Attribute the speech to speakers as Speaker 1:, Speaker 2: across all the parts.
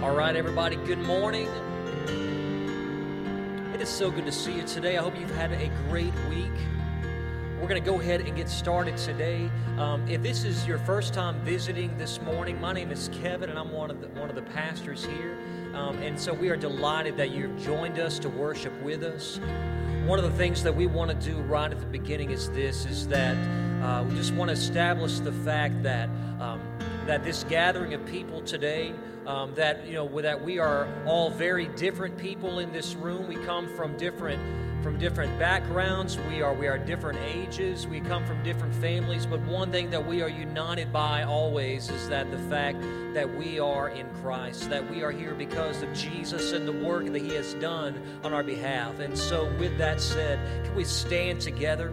Speaker 1: All right, everybody, good morning. It is so good to see you today. I hope you've had a great week. We're going to go ahead and get started today. If this is your first time visiting this morning, my name is Kevin, and I'm one of the pastors here. And so we are delighted that you've joined us to worship with us. One of the things that we want to do right at the beginning is that we just want to establish the fact that this gathering of people today, that we are all very different people in this room. We come from different backgrounds. We are different ages. We come from different families. But one thing that we are united by always is that the fact that we are in Christ, that we are here because of Jesus and the work that He has done on our behalf. And so with that said, can we stand together?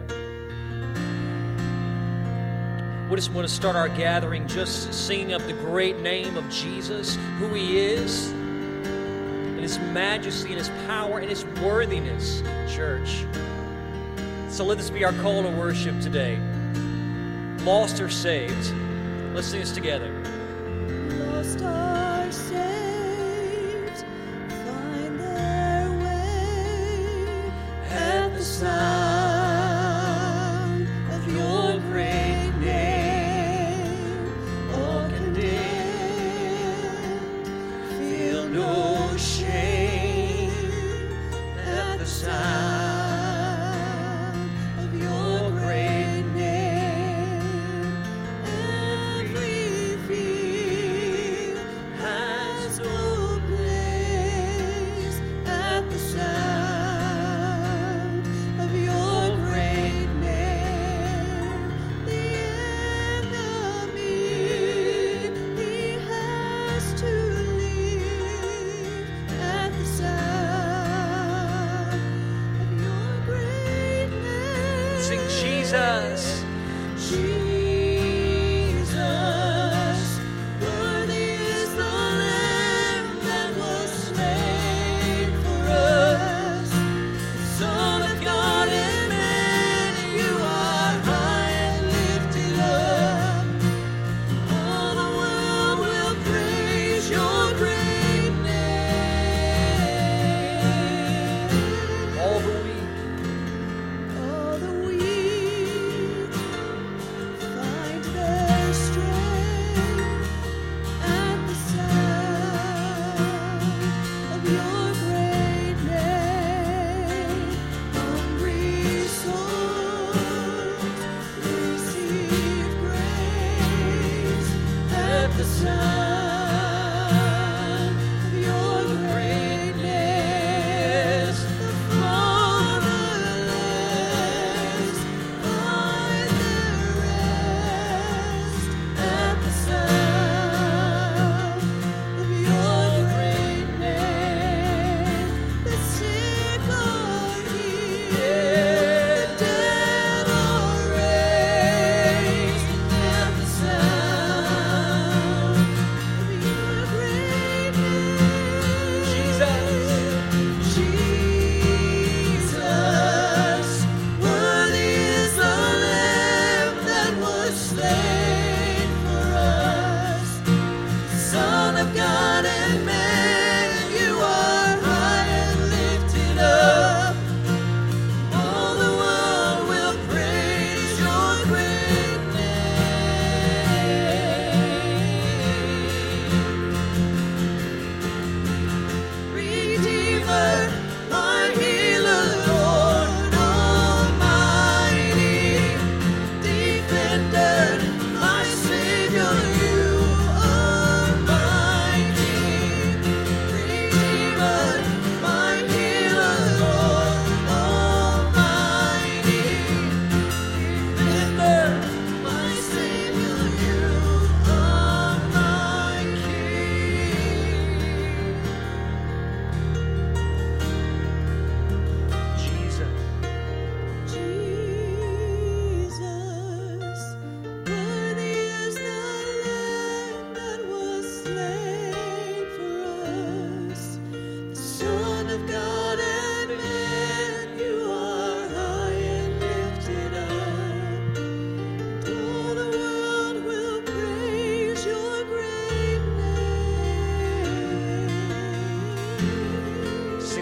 Speaker 1: We just want to start our gathering just singing up the great name of Jesus, who He is, and His majesty and His power and His worthiness, church. So let this be our call to worship today. Lost or saved? Let's sing this together.
Speaker 2: Lost or saved, find their way at the sound of your great name. All condemned, feel no shame at the sound of your great name. Every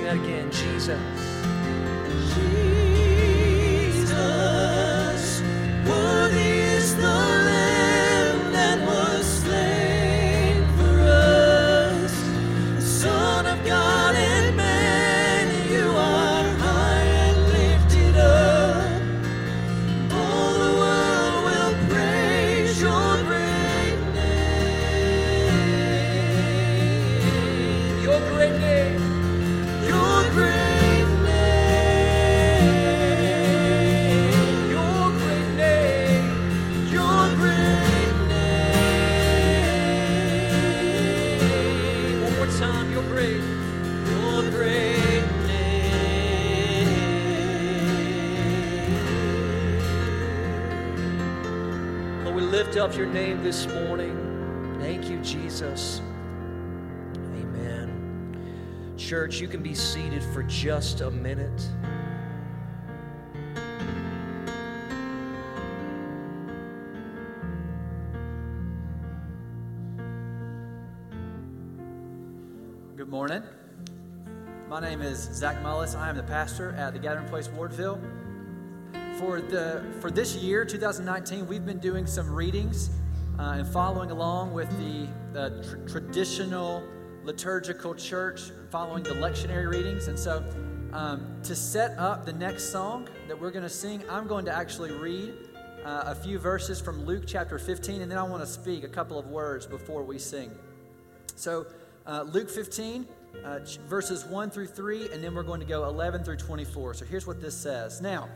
Speaker 1: that again. Jesus.
Speaker 2: Jesus, worthy is the Lamb that was slain for us. The Son of God and man, you are high and lifted up. All the world will praise your great name.
Speaker 1: Your great name.
Speaker 2: Your great name.
Speaker 1: Your great name.
Speaker 2: Your great name.
Speaker 1: One more time. Your great.
Speaker 2: Your great name.
Speaker 1: Lord, we lift up your name this morning. Thank you, Jesus. Amen. Church, you can be seated for just a minute.
Speaker 3: Good morning. My name is Zach Mullis. I am the pastor at the Gathering Place Wardville. For this year, 2019, we've been doing some readings and following along with the traditional liturgical church, following the lectionary readings. And so to set up the next song that we're going to sing, I'm going to actually read a few verses from Luke chapter 15, and then I want to speak a couple of words before we sing. So Luke 15, verses 1 through 3, and then we're going to go 11 through 24. So here's what this says. Now,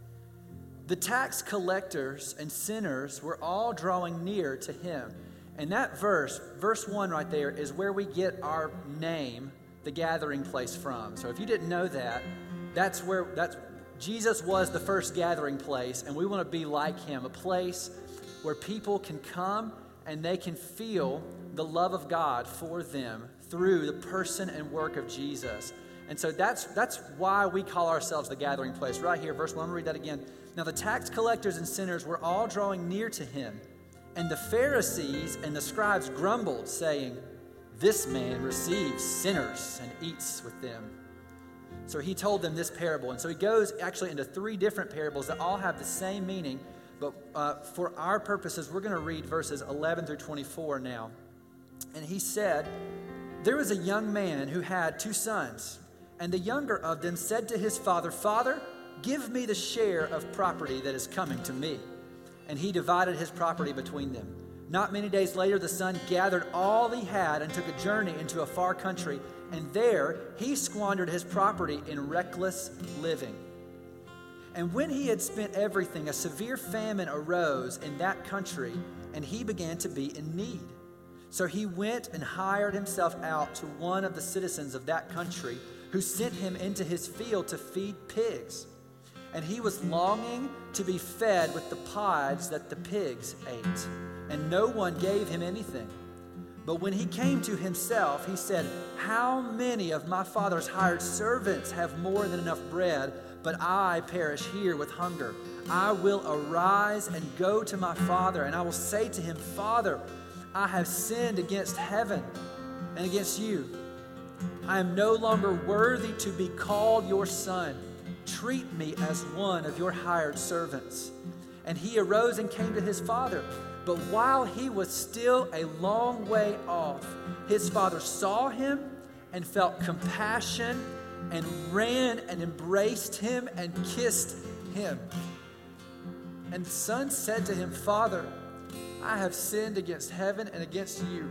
Speaker 3: the tax collectors and sinners were all drawing near to him. And that verse 1 right there, is where we get our name, the gathering place, from. So if you didn't know that, that's Jesus was the first gathering place, and we want to be like him, a place where people can come and they can feel the love of God for them through the person and work of Jesus. And so that's why we call ourselves the gathering place. Right here, verse 1, I'm going to read that again. Now the tax collectors and sinners were all drawing near to him, and the Pharisees and the scribes grumbled, saying, "This man receives sinners and eats with them." So he told them this parable. And so he goes actually into 3 different parables that all have the same meaning. But for our purposes, we're going to read verses 11 through 24 now. And he said, "There was a young man who had 2 sons. And the younger of them said to his father, 'Father, give me the share of property that is coming to me.' And he divided his property between them. Not many days later, the son gathered all he had and took a journey into a far country. And there he squandered his property in reckless living. And when he had spent everything, a severe famine arose in that country, and he began to be in need. So he went and hired himself out to one of the citizens of that country, who sent him into his field to feed pigs. And he was longing to be fed with the pods that the pigs ate, and no one gave him anything. But when he came to himself, he said, 'How many of my father's hired servants have more than enough bread, but I perish here with hunger? I will arise and go to my father, and I will say to him, Father, I have sinned against heaven and against you. I am no longer worthy to be called your son. Treat me as one of your hired servants.' And he arose and came to his father. But while he was still a long way off, his father saw him and felt compassion and ran and embraced him and kissed him. And the son said to him, 'Father, I have sinned against heaven and against you,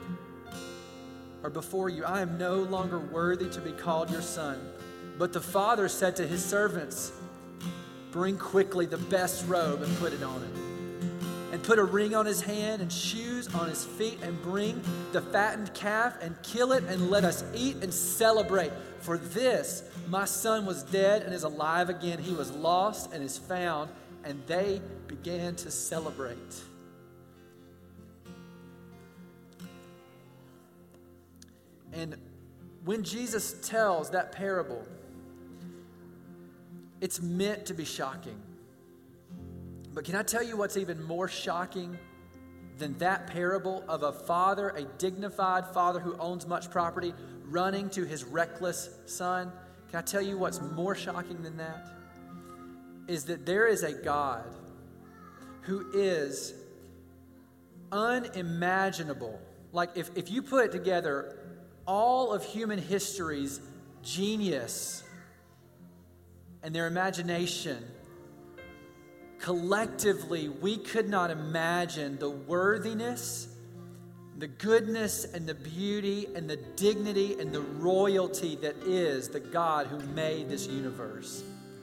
Speaker 3: or before you. I am no longer worthy to be called your son.' But the father said to his servants, 'Bring quickly the best robe and put it on him, and put a ring on his hand and shoes on his feet, and bring the fattened calf and kill it, and let us eat and celebrate. For this my son was dead and is alive again. He was lost and is found.' And they began to celebrate." And when Jesus tells that parable, it's meant to be shocking. But can I tell you what's even more shocking than that parable of a father, a dignified father who owns much property, running to his reckless son? Can I tell you what's more shocking than that? Is that there is a God who is unimaginable. Like if you put together all of human history's genius and their imagination, collectively, we could not imagine the worthiness, the goodness, and the beauty, and the dignity, and the royalty that is the God who made this universe.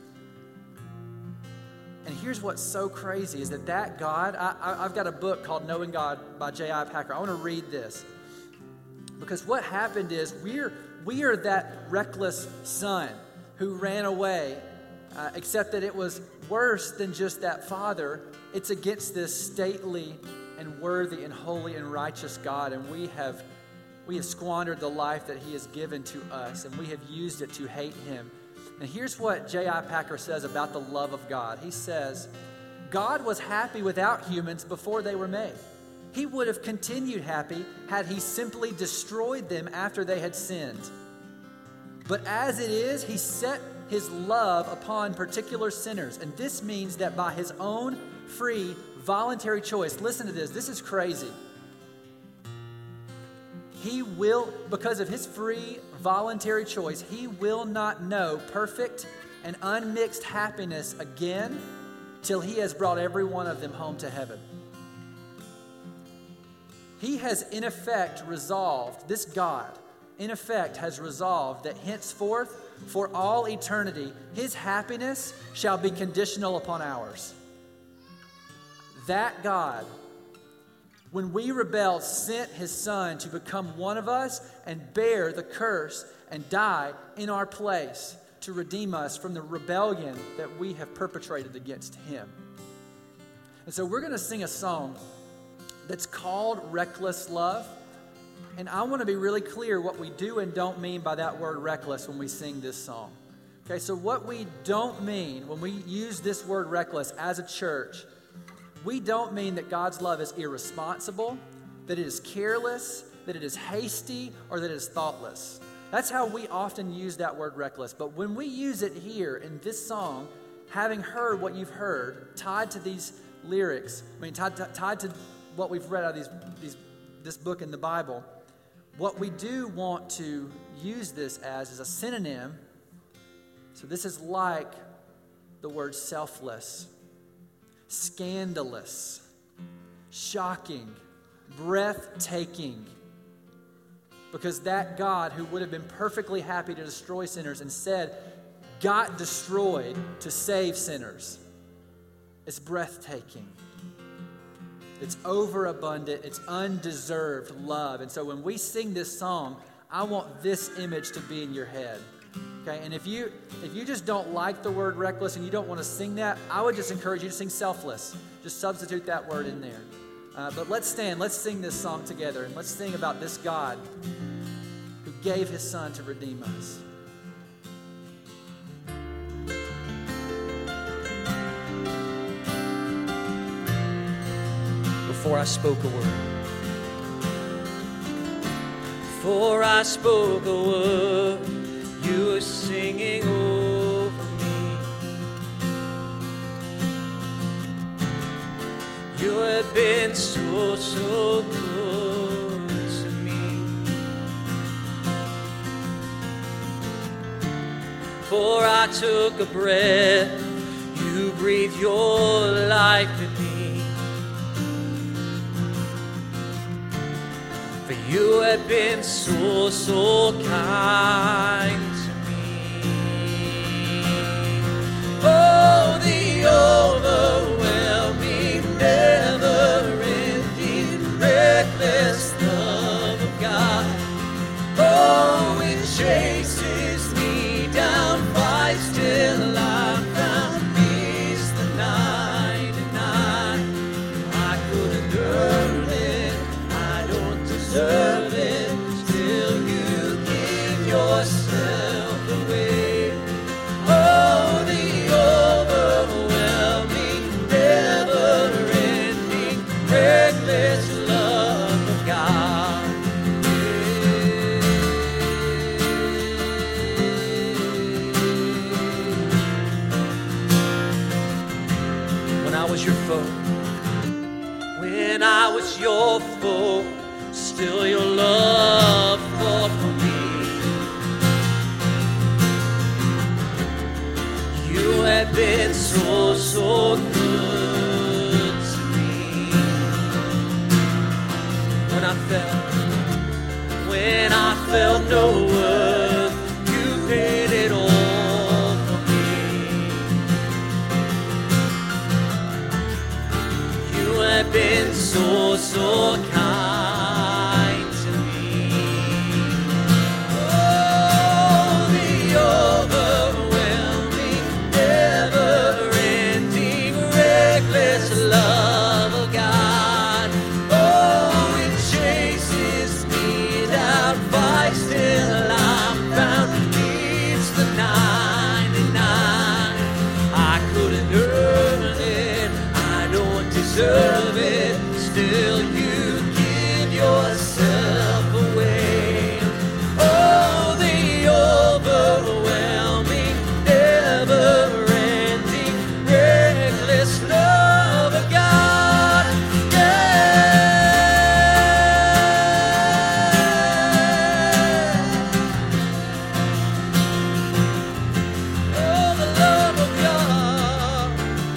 Speaker 3: And here's what's so crazy is that God, I've got a book called Knowing God by J.I. Packer. I want to read this. Because what happened is we are that reckless son who ran away, except that it was worse than just that father. It's against this stately and worthy and holy and righteous God, and we have squandered the life that he has given to us, and we have used it to hate him. And here's what J.I. Packer says about the love of God. He says, God was happy without humans before they were made. He would have continued happy had he simply destroyed them after they had sinned. But as it is, he set his love upon particular sinners. And this means that by his own free, voluntary choice, listen to this, this is crazy. He will, because of his free, voluntary choice, he will not know perfect and unmixed happiness again till he has brought every one of them home to heaven. He has in effect resolved, this God, in effect has resolved that henceforth, for all eternity, his happiness shall be conditional upon ours. That God, when we rebelled, sent his son to become one of us and bear the curse and die in our place to redeem us from the rebellion that we have perpetrated against him. And so we're going to sing a song that's called Reckless Love. And I want to be really clear what we do and don't mean by that word reckless when we sing this song. Okay, so what we don't mean when we use this word reckless as a church, we don't mean that God's love is irresponsible, that it is careless, that it is hasty, or that it is thoughtless. That's how we often use that word reckless. But when we use it here in this song, having heard what you've heard, tied to these lyrics, tied to what we've read out of this book in the Bible, what we do want to use this as is a synonym. So this is like the word selfless, scandalous, shocking, breathtaking. Because that God who would have been perfectly happy to destroy sinners instead got destroyed to save sinners. It's breathtaking. It's overabundant. It's undeserved love. And so when we sing this song, I want this image to be in your head. Okay, and if you just don't like the word reckless and you don't want to sing that, I would just encourage you to sing selfless. Just substitute that word in there. But let's stand. Let's sing this song together. And let's sing about this God who gave his son to redeem us.
Speaker 1: Before I spoke a word. Before I spoke a word, you were singing over me. You had been so, so good to me. Before I took a breath, you breathed your life in me. For you had been so, so kind to me. Oh, the overwhelming, never-ending, reckless love of God. Oh, it chases me down, fights till I found peace the 99. I couldn't earn it, I don't deserve it, till you give yourself away. Oh, the overwhelming, never-ending, reckless powerful, still your love fought for me. You have been so, so good to me. When I felt no worth, you paid it all for me. You have been so, so kind to me. Oh, the overwhelming, never-ending, reckless love of God. Oh, it chases me down, fights till I'm found. It's the 99. I couldn't earn it, I don't deserve it. Still you give yourself away. Oh, the overwhelming, never-ending, reckless love of God. Yeah. Oh, the love of God.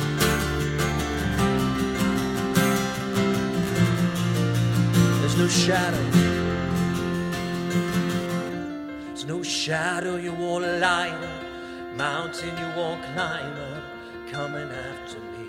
Speaker 1: There's no shadow. There's no shadow you won't light up, mountain you won't climb up, coming after me.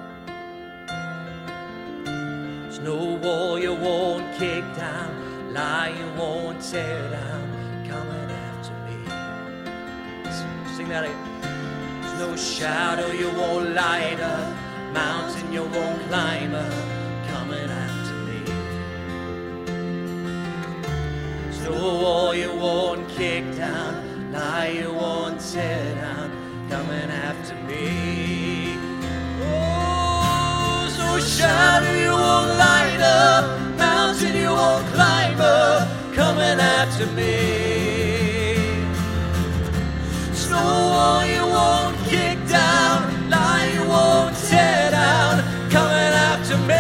Speaker 1: There's no wall you won't kick down, lie you won't tear down, coming after me. Sing that again. There's no shadow you won't light up, mountain you won't climb up, coming after me. No wall you won't kick down, lie you won't tear down, coming after me. Oh, so shadow you won't light up, mountain you won't climb up, coming after me. No wall you won't kick down, lie you won't tear down, coming after me.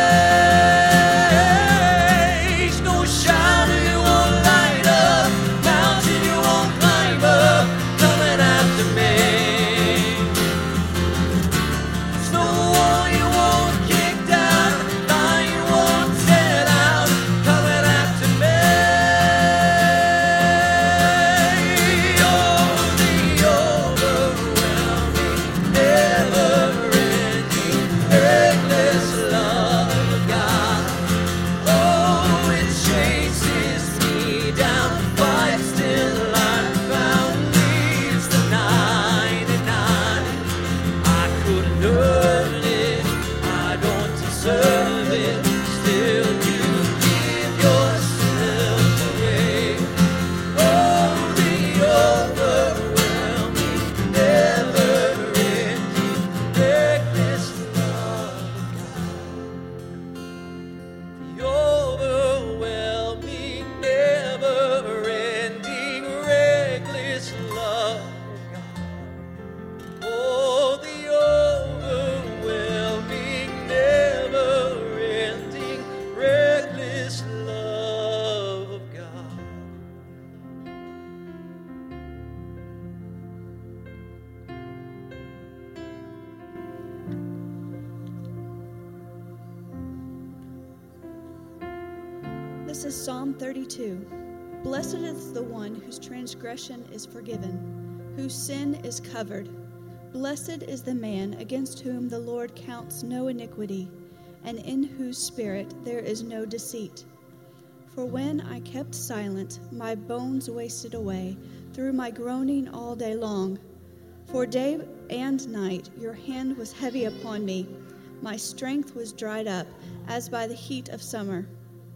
Speaker 4: This is Psalm 32. Blessed is the one whose transgression is forgiven, whose sin is covered. Blessed is the man against whom the Lord counts no iniquity, and in whose spirit there is no deceit. For when I kept silent, my bones wasted away through my groaning all day long. For day and night your hand was heavy upon me. My strength was dried up as by the heat of summer.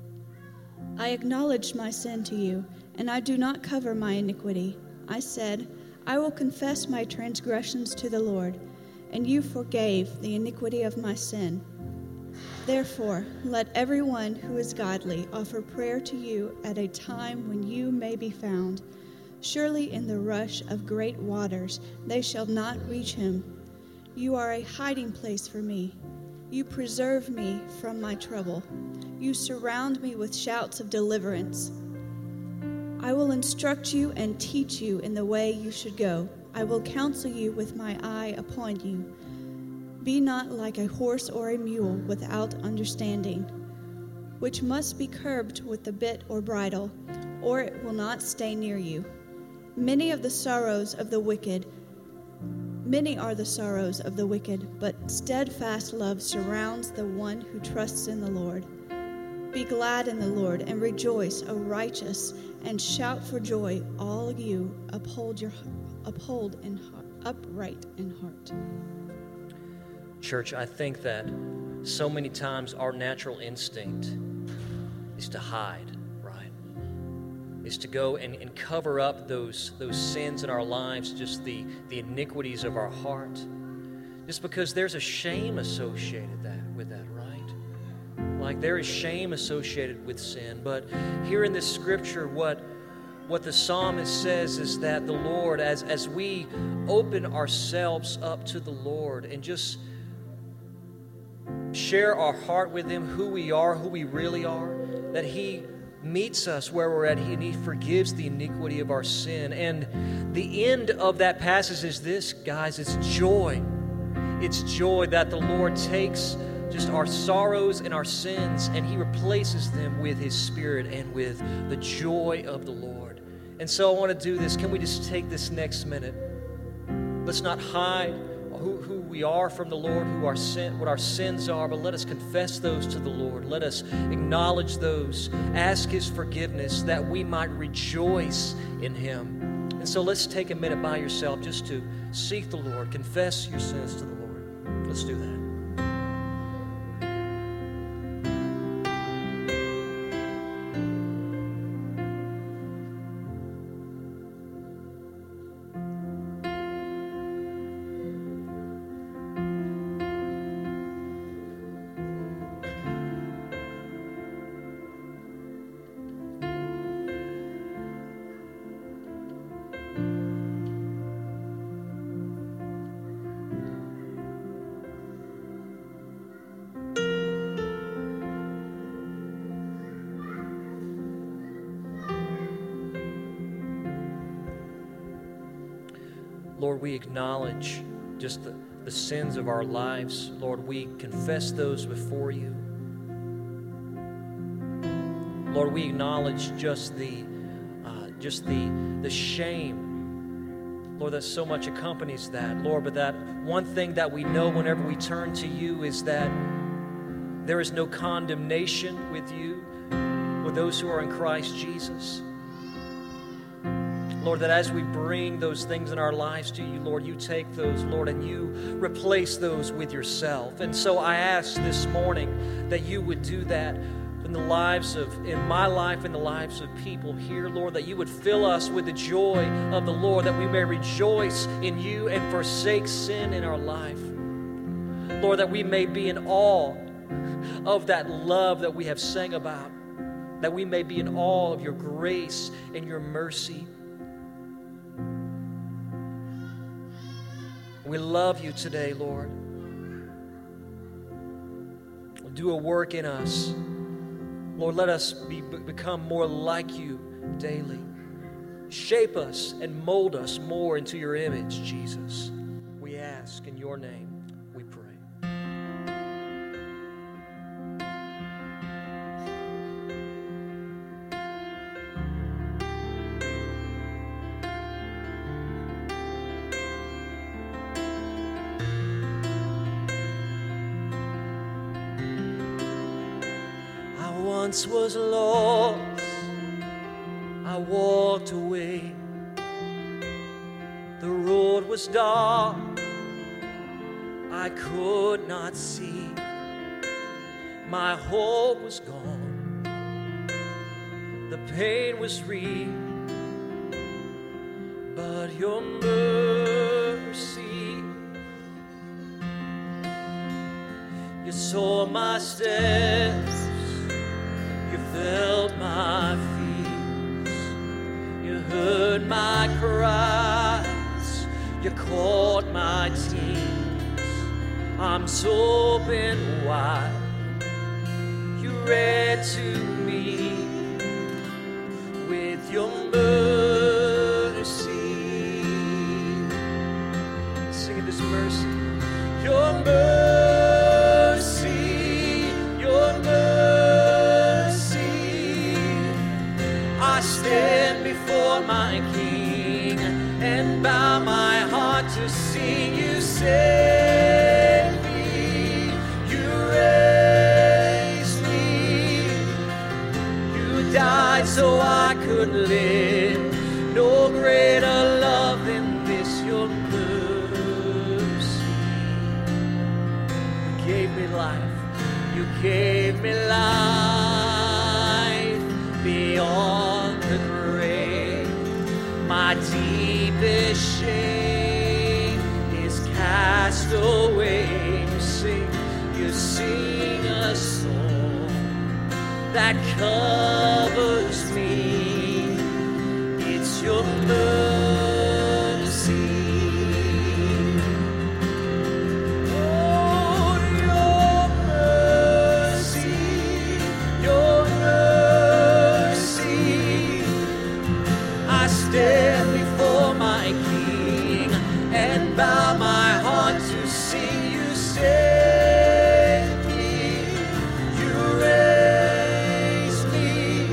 Speaker 4: I acknowledged my sin to you, and I do not cover my iniquity. I said, I will confess my transgressions to the Lord, and you forgave the iniquity of my sin. Therefore, let everyone who is godly offer prayer to you at a time when you may be found. Surely in the rush of great waters they shall not reach him. You are a hiding place for me. You preserve me from my trouble. You surround me with shouts of deliverance. I will instruct you and teach you in the way you should go. I will counsel you with my eye upon you. Be not like a horse or a mule without understanding, which must be curbed with the bit or bridle, or it will not stay near you. Many are the sorrows of the wicked, but steadfast love surrounds the one who trusts in the Lord. Be glad in the Lord and rejoice, O righteous, and shout for joy, all you upright in heart.
Speaker 1: Church, I think that so many times our natural instinct is to hide, right? Is to go and cover up those sins in our lives, just the iniquities of our heart, just because there's a shame associated with that, right? Like there is shame associated with sin. But here in this scripture, what the psalmist says is that the Lord, as we open ourselves up to the Lord and just share our heart with Him, who we are, who we really are, that He meets us where we're at, and He forgives the iniquity of our sin. And the end of that passage is this, guys, it's joy. It's joy that the Lord takes just our sorrows and our sins and He replaces them with His Spirit and with the joy of the Lord. And so I want to do this. Can we just take this next minute? Let's not hide who we are from the Lord, what our sins are, but let us confess those to the Lord. Let us acknowledge those, ask His forgiveness that we might rejoice in Him. And so let's take a minute by yourself just to seek the Lord, confess your sins to the Lord. Let's do that. Lord, we acknowledge just the sins of our lives. Lord, we confess those before you. Lord, we acknowledge just the shame, Lord, that so much accompanies that. Lord, but that one thing that we know whenever we turn to you is that there is no condemnation with you, with those who are in Christ Jesus. Lord, that as we bring those things in our lives to you, Lord, you take those, Lord, and you replace those with yourself. And so I ask this morning that you would do that in my life, in the lives of people here, Lord, that you would fill us with the joy of the Lord, that we may rejoice in you and forsake sin in our life. Lord, that we may be in awe of that love that we have sang about, that we may be in awe of your grace and your mercy. We love you today, Lord. Do a work in us. Lord, let us become more like you daily. Shape us and mold us more into your image, Jesus. We ask in your name, we pray. Once was lost, I walked away. The road was dark, I could not see. My hope was gone, the pain was real, but your mercy, you saw my steps, felt my fears, you heard my cries, you caught my tears, arms open wide. You read to me with your mercy. Sing this verse. Your mercy, your mercy. I stand before my King and bow my heart to sing. You save me, you raised me, you died so I could live. No greater love than this, your mercy. You gave me life, you gave me life beyond the grave. My deepest shame is cast away. You sing a song that covers me. It's your mercy. Oh, your mercy, your mercy. I stand before my King and bow my heart to sing. You save me, you raised me,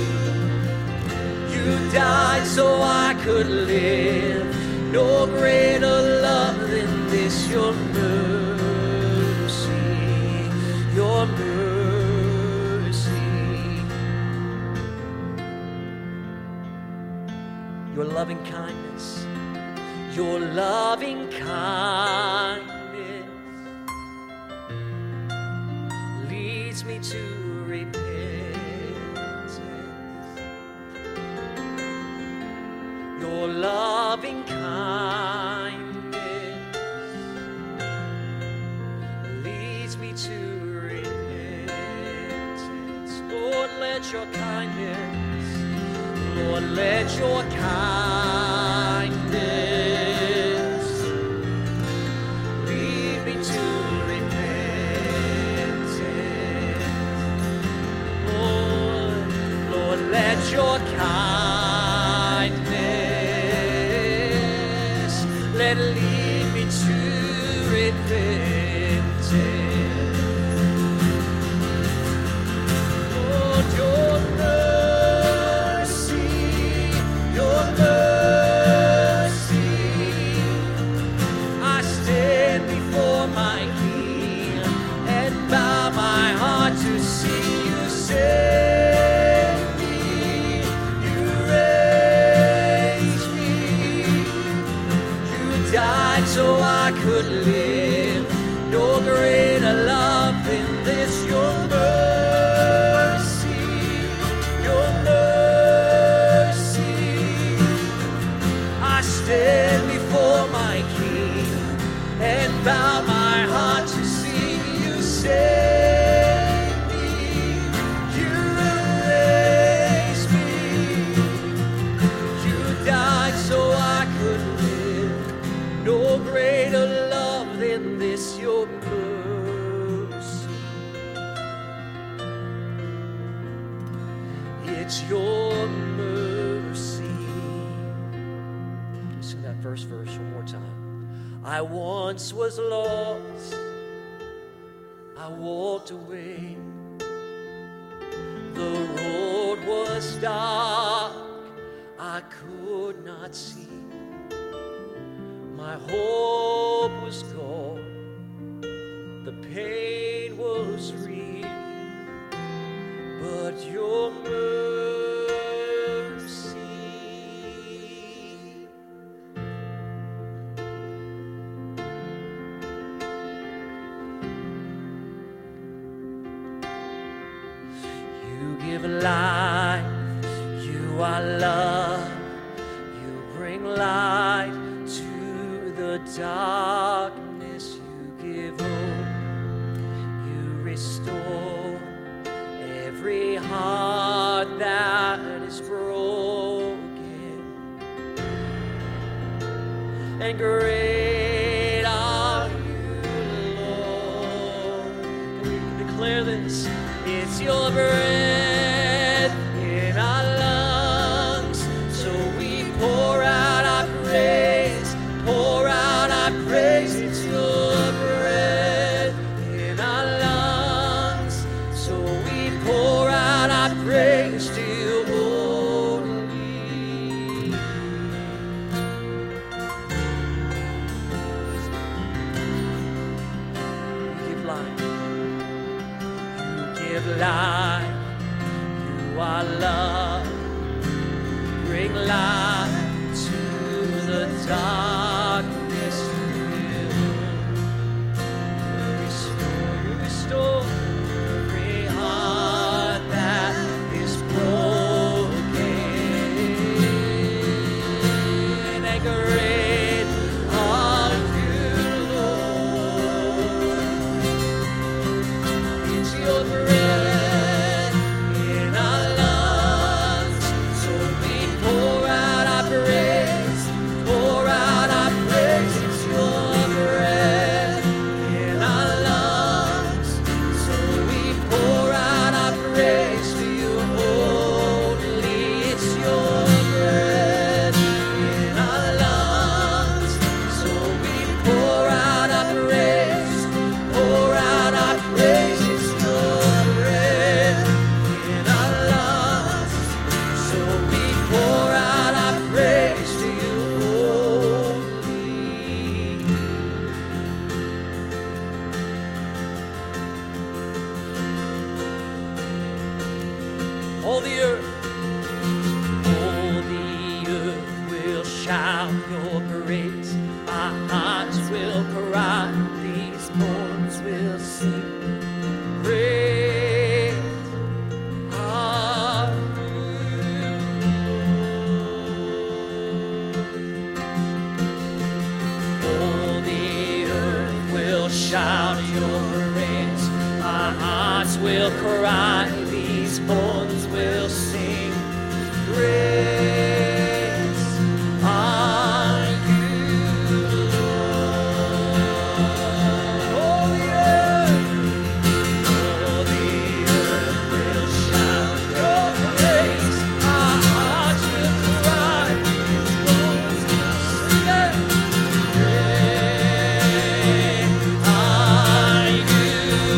Speaker 1: you died so I could live. No greater love than this, your mercy, your mercy. Your loving kindness, your loving kindness leads me to repentance. Your loving kindness leads me to repentance. Lord, let your kindness, Lord, let your kindness lead me to repentance. Lord, let your kindness let lead me to repentance. Lord, your mercy, your mercy. I stand before my King and bow my heart to see. You save me, you raised me, you died so I could live. No greater love than this, your mercy, your mercy. I stand before my King and bow my heart to see. You save me, you raised me, you died so I could live. No greater love than this, your mercy. It's your mercy. Sing that first verse one more time. I once was lost, I walked away. The road was dark, I could not see. My hope was gone, the pain was real, but your mercy, you give life, you are love, you bring light to the darkness, you give hope, you restore every heart that is broken. And great are you, Lord. declare this. It's your breath in our lungs, so we pour out our praise, pour out our praise. It's your breath in our lungs, so we pour out our praise to you only. You give life. You give life. You are love. You bring light to the darkness. You restore every heart that is broken. And great are you, Lord. It's your breath in our lungs, so we pour out our praise, pour out our praise. It's your breath in our lungs, so we pour out our praise to you only. It's your breath in our lungs, so we pour out our praise, pour out our praise. It's your breath in our lungs, so we pour out our praise to you only. All the earth will shout your praise. Our hearts will cry, these bones will sing. Great are you, all the earth will shout your praise. Our hearts will cry, these bones will sing. Great are you, Lord. All the earth will shout your praise. Our hearts will cry, these bones will sing. Great are you,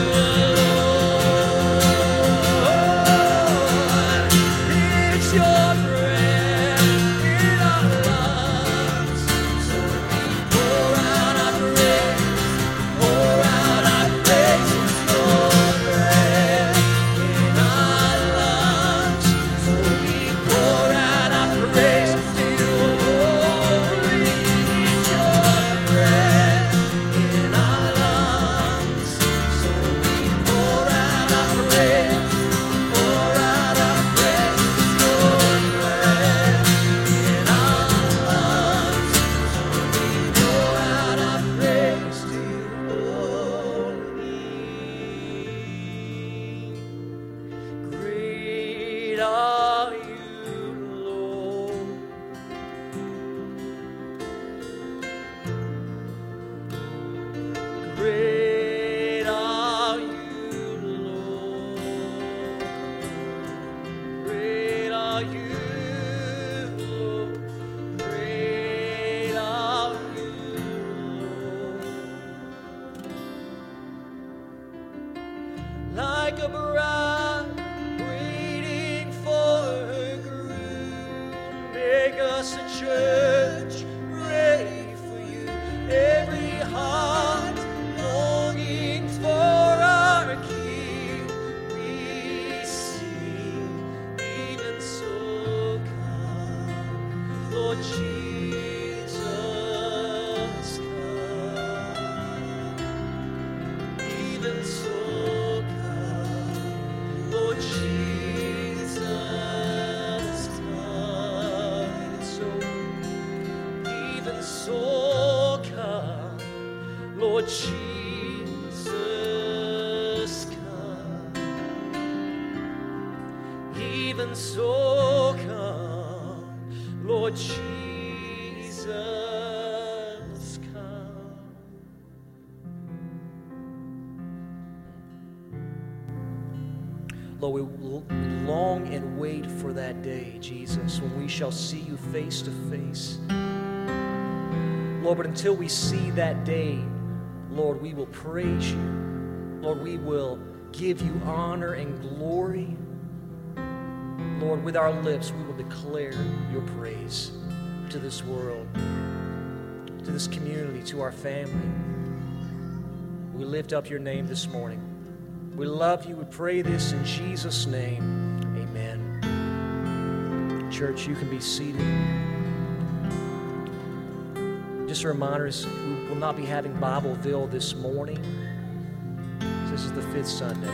Speaker 1: Lord. It's your breath in our lungs, so we pour out our praise, pour out our praise. It's your breath in our lungs, so we pour out our praise to you only. It's your breath in our lungs, so we pour out our praise, pour out our praise. It's your breath in our lungs, so we pour out our praise to you only. Great are you, Lord. Great are you, Lord. Great are you, Lord. Great are you, Lord. Like a bride waiting for her groom, make us a church ready for you. Every heart longing for our King, we sing. Even so, come, Lord Jesus, come. Even so, come, Lord Jesus, come. Even so, come, Lord Jesus, come. Even so, come, Lord Jesus, come. Lord, we long and wait for that day, Jesus, when we shall see you face to face. Lord, but until we see that day, Lord, we will praise you. Lord, we will give you honor and glory. Lord, with our lips, we will declare your praise to this world, to this community, to our family. We lift up your name this morning. We love you. We pray this in Jesus' name. Amen. Church, you can be seated. Just a reminder, we will not be having Bibleville this morning. This is the 5th Sunday.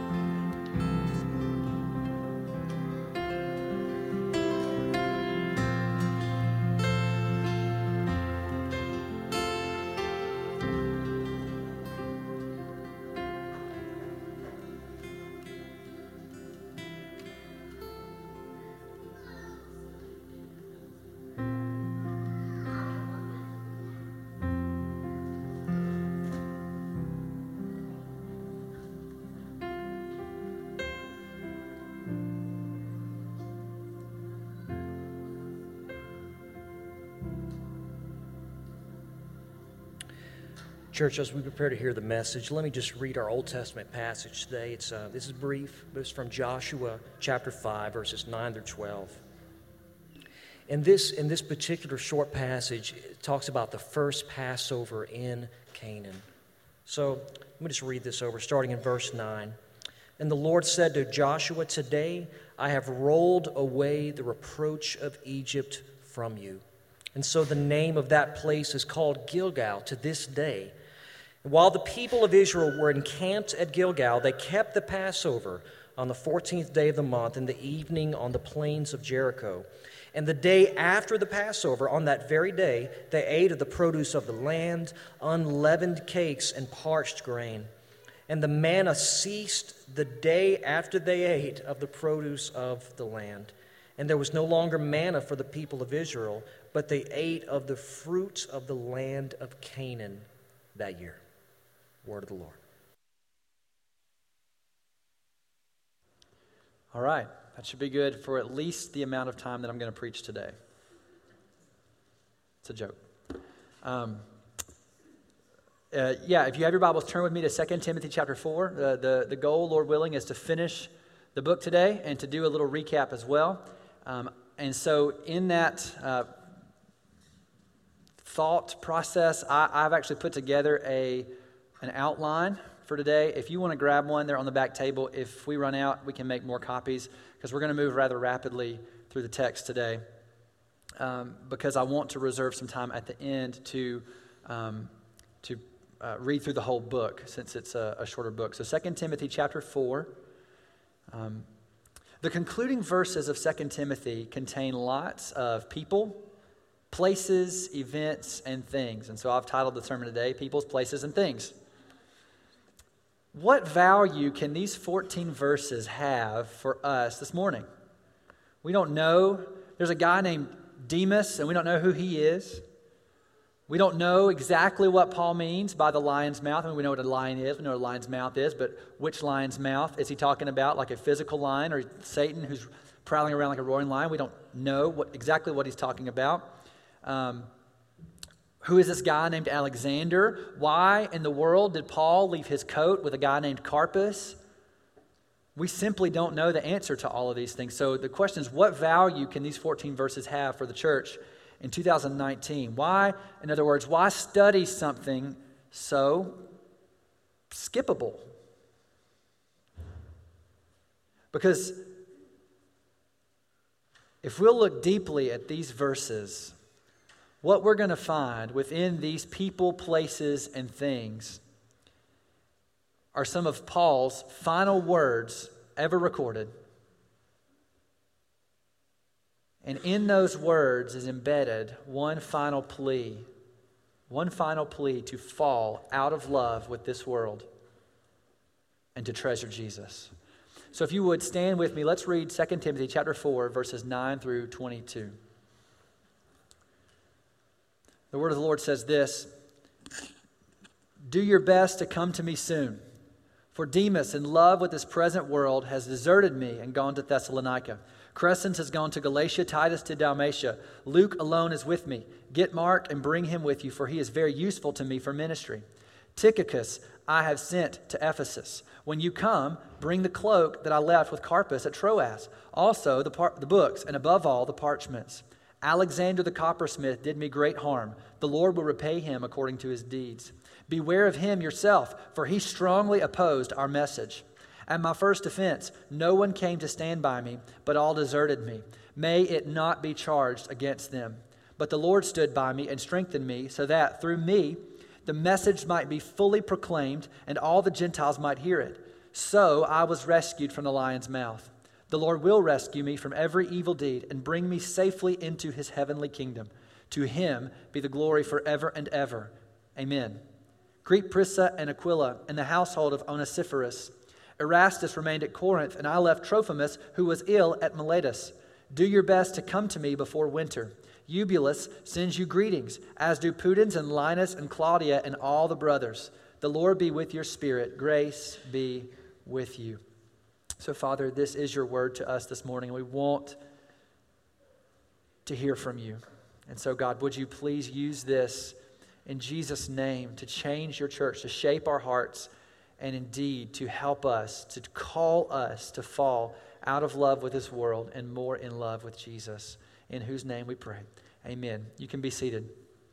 Speaker 1: Church, as we prepare to hear the message, let me just read our Old Testament passage today. This is brief, but it's from Joshua chapter 5, verses 9 through 12. In this particular short passage, it talks about the first Passover in Canaan. So let me just read this over, starting in verse 9. And the Lord said to Joshua, "Today I have rolled away the reproach of Egypt from you." And so the name of that place is called Gilgal to this day. And while the people of Israel were encamped at Gilgal, they kept the Passover on the 14th day of the month in the evening on the plains of Jericho. And the day after the Passover, on that very day, they ate of the produce of the land, unleavened cakes and parched grain. And the manna ceased the day after they ate of the produce of the land. And there was no longer manna for the people of Israel, but they ate of the fruit of the land of Canaan that year. Word of the Lord.
Speaker 3: All right, that should be good for at least the amount of time that I'm going to preach today. It's a joke. If you have your Bibles, turn with me to 2 Timothy chapter 4. The goal, Lord willing, is to finish the book today and to do a little recap as well. And so in that thought process, I've actually put together an outline for today. If you want to grab one, they're on the back table. If we run out, we can make more copies because we're going to move rather rapidly through the text today because I want to reserve some time at the end to read through the whole book since it's a shorter book. So 2 Timothy chapter 4. The concluding verses of 2 Timothy contain lots of people, places, events, and things. And so I've titled the sermon today, Peoples, Places, and Things. What value can these 14 verses have for us this morning? We don't know. There's a guy named Demas, and we don't know who he is. We don't know exactly what Paul means by the lion's mouth. I mean, we know what a lion is. We know what a lion's mouth is, but which lion's mouth is he talking about? Like a physical lion or Satan who's prowling around like a roaring lion? We don't know exactly what he's talking about. Who is this guy named Alexander? Why in the world did Paul leave his coat with a guy named Carpus? We simply don't know the answer to all of these things. So the question is, what value can these 14 verses have for the church in 2019? Why, in other words, why study something so skippable? Because if we'll look deeply at these verses, what we're going to find within these people, places, and things are some of Paul's final words ever recorded. And in those words is embedded one final plea to fall out of love with this world and to treasure Jesus. So if you would stand with me, let's read 2 Timothy chapter 4, verses 9 through 22. The word of the Lord says this: "Do your best to come to me soon, For Demas, in love with this present world, has deserted me and gone to Thessalonica. Crescens has gone to Galatia, Titus to Dalmatia. Luke alone is with me. Get Mark and bring him with you, for he is very useful to me for ministry. Tychicus I have sent to Ephesus. When you come, bring the cloak that I left with Carpus at Troas, also the books, and above all, the parchments. Alexander the coppersmith did me great harm. The Lord will repay him according to his deeds. Beware of him yourself, for he strongly opposed our message. At my first offense, no one came to stand by me, but all deserted me. May it not be charged against them. But the Lord stood by me and strengthened me, so that through me the message might be fully proclaimed, and all the Gentiles might hear it. So I was rescued from the lion's mouth. The Lord will rescue me from every evil deed and bring me safely into his heavenly kingdom. To him be the glory forever and ever. Amen. Greet Prisca and Aquila and the household of Onesiphorus. Erastus remained at Corinth, and I left Trophimus, who was ill at Miletus. Do your best to come to me before winter. Eubulus sends you greetings, as do Pudens and Linus and Claudia and all the brothers. The Lord be with your spirit. Grace be with you. So, Father, this is your word to us this morning. We want to hear from you. And so, God, would you please use this in Jesus' name to change your church, to shape our hearts, and indeed to help us, to call us to fall out of love with this world and more in love with Jesus, in whose name we pray. Amen. You can be seated.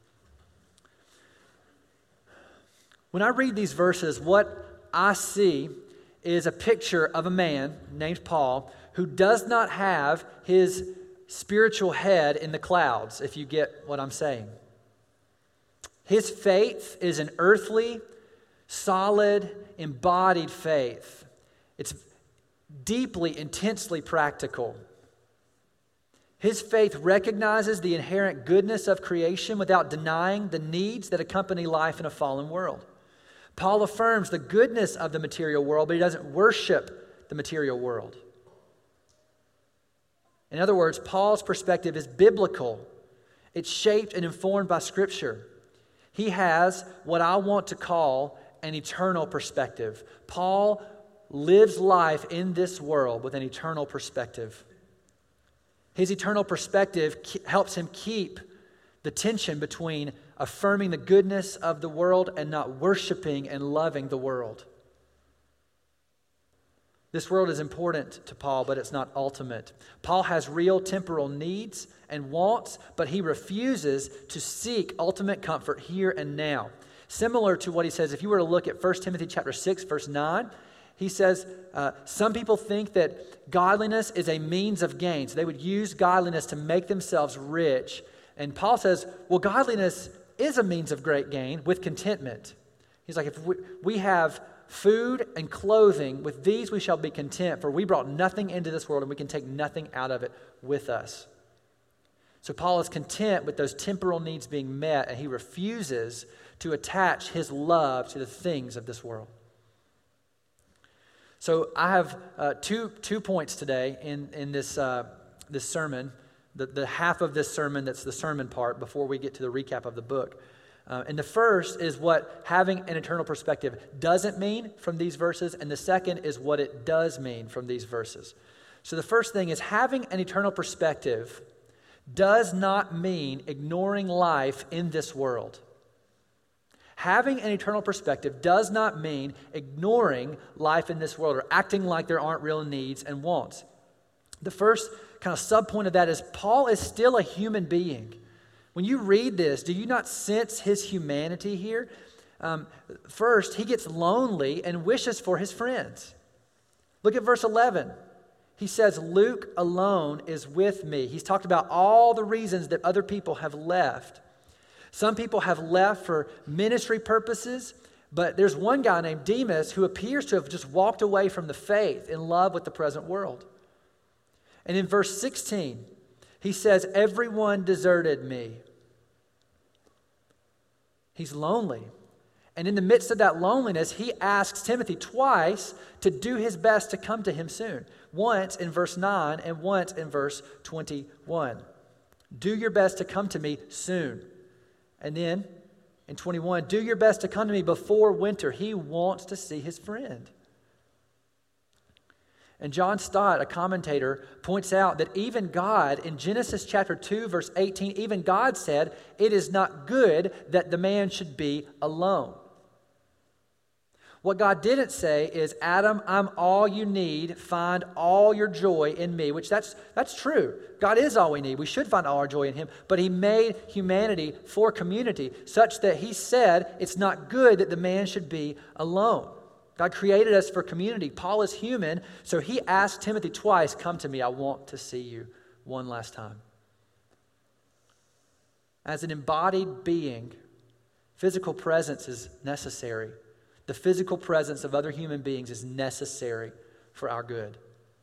Speaker 3: When I read these verses, what I see is a picture of a man named Paul who does not have his spiritual head in the clouds, if you get what I'm saying. His faith is an earthly, solid, embodied faith. It's deeply, intensely practical. His faith recognizes the inherent goodness of creation without denying the needs that accompany life in a fallen world. Paul affirms the goodness of the material world, but he doesn't worship the material world. In other words, Paul's perspective is biblical. It's shaped and informed by Scripture. He has what I want to call an eternal perspective. Paul lives life in this world with an eternal perspective. His eternal perspective helps him keep the tension between affirming the goodness of the world and not worshiping and loving the world. This world is important to Paul, but it's not ultimate. Paul has real temporal needs and wants, but he refuses to seek ultimate comfort here and now. Similar to what he says, if you were to look at 1 Timothy chapter 6, verse 9, he says, some people think that godliness is a means of gain. So they would use godliness to make themselves rich. And Paul says, well, godliness is a means of great gain with contentment. He's like, if we have food and clothing, with these we shall be content, for we brought nothing into this world and we can take nothing out of it with us. So Paul is content with those temporal needs being met, and he refuses to attach his love to the things of this world. So I have two points today in this sermon, the half of this sermon that's the sermon part before we get to the recap of the book. And the first is what having an eternal perspective doesn't mean from these verses, and the second is what it does mean from these verses. So the first thing is having an eternal perspective does not mean ignoring life in this world. Having an eternal perspective does not mean ignoring life in this world or acting like there aren't real needs and wants. The first kind of subpoint of that is Paul is still a human being. When you read this, do you not sense his humanity here? First, he gets lonely and wishes for his friends. Look at verse 11. He says, Luke alone is with me. He's talked about all the reasons that other people have left. Some people have left for ministry purposes, but there's one guy named Demas who appears to have just walked away from the faith in love with the present world. And in verse 16, he says, everyone deserted me. He's lonely. And in the midst of that loneliness, he asks Timothy twice to do his best to come to him soon. Once in verse 9 and once in verse 21. Do your best to come to me soon. And then in 21, do your best to come to me before winter. He wants to see his friend. And John Stott, a commentator, points out that even God, in Genesis chapter 2, verse 18, even God said, "It is not good that the man should be alone." What God didn't say is, "Adam, I'm all you need. Find all your joy in me," which that's true. God is all we need. We should find all our joy in him. But he made humanity for community such that he said it's not good that the man should be alone. God created us for community. Paul is human, so he asked Timothy twice, "Come to me, I want to see you one last time." As an embodied being, physical presence is necessary. The physical presence of other human beings is necessary for our good.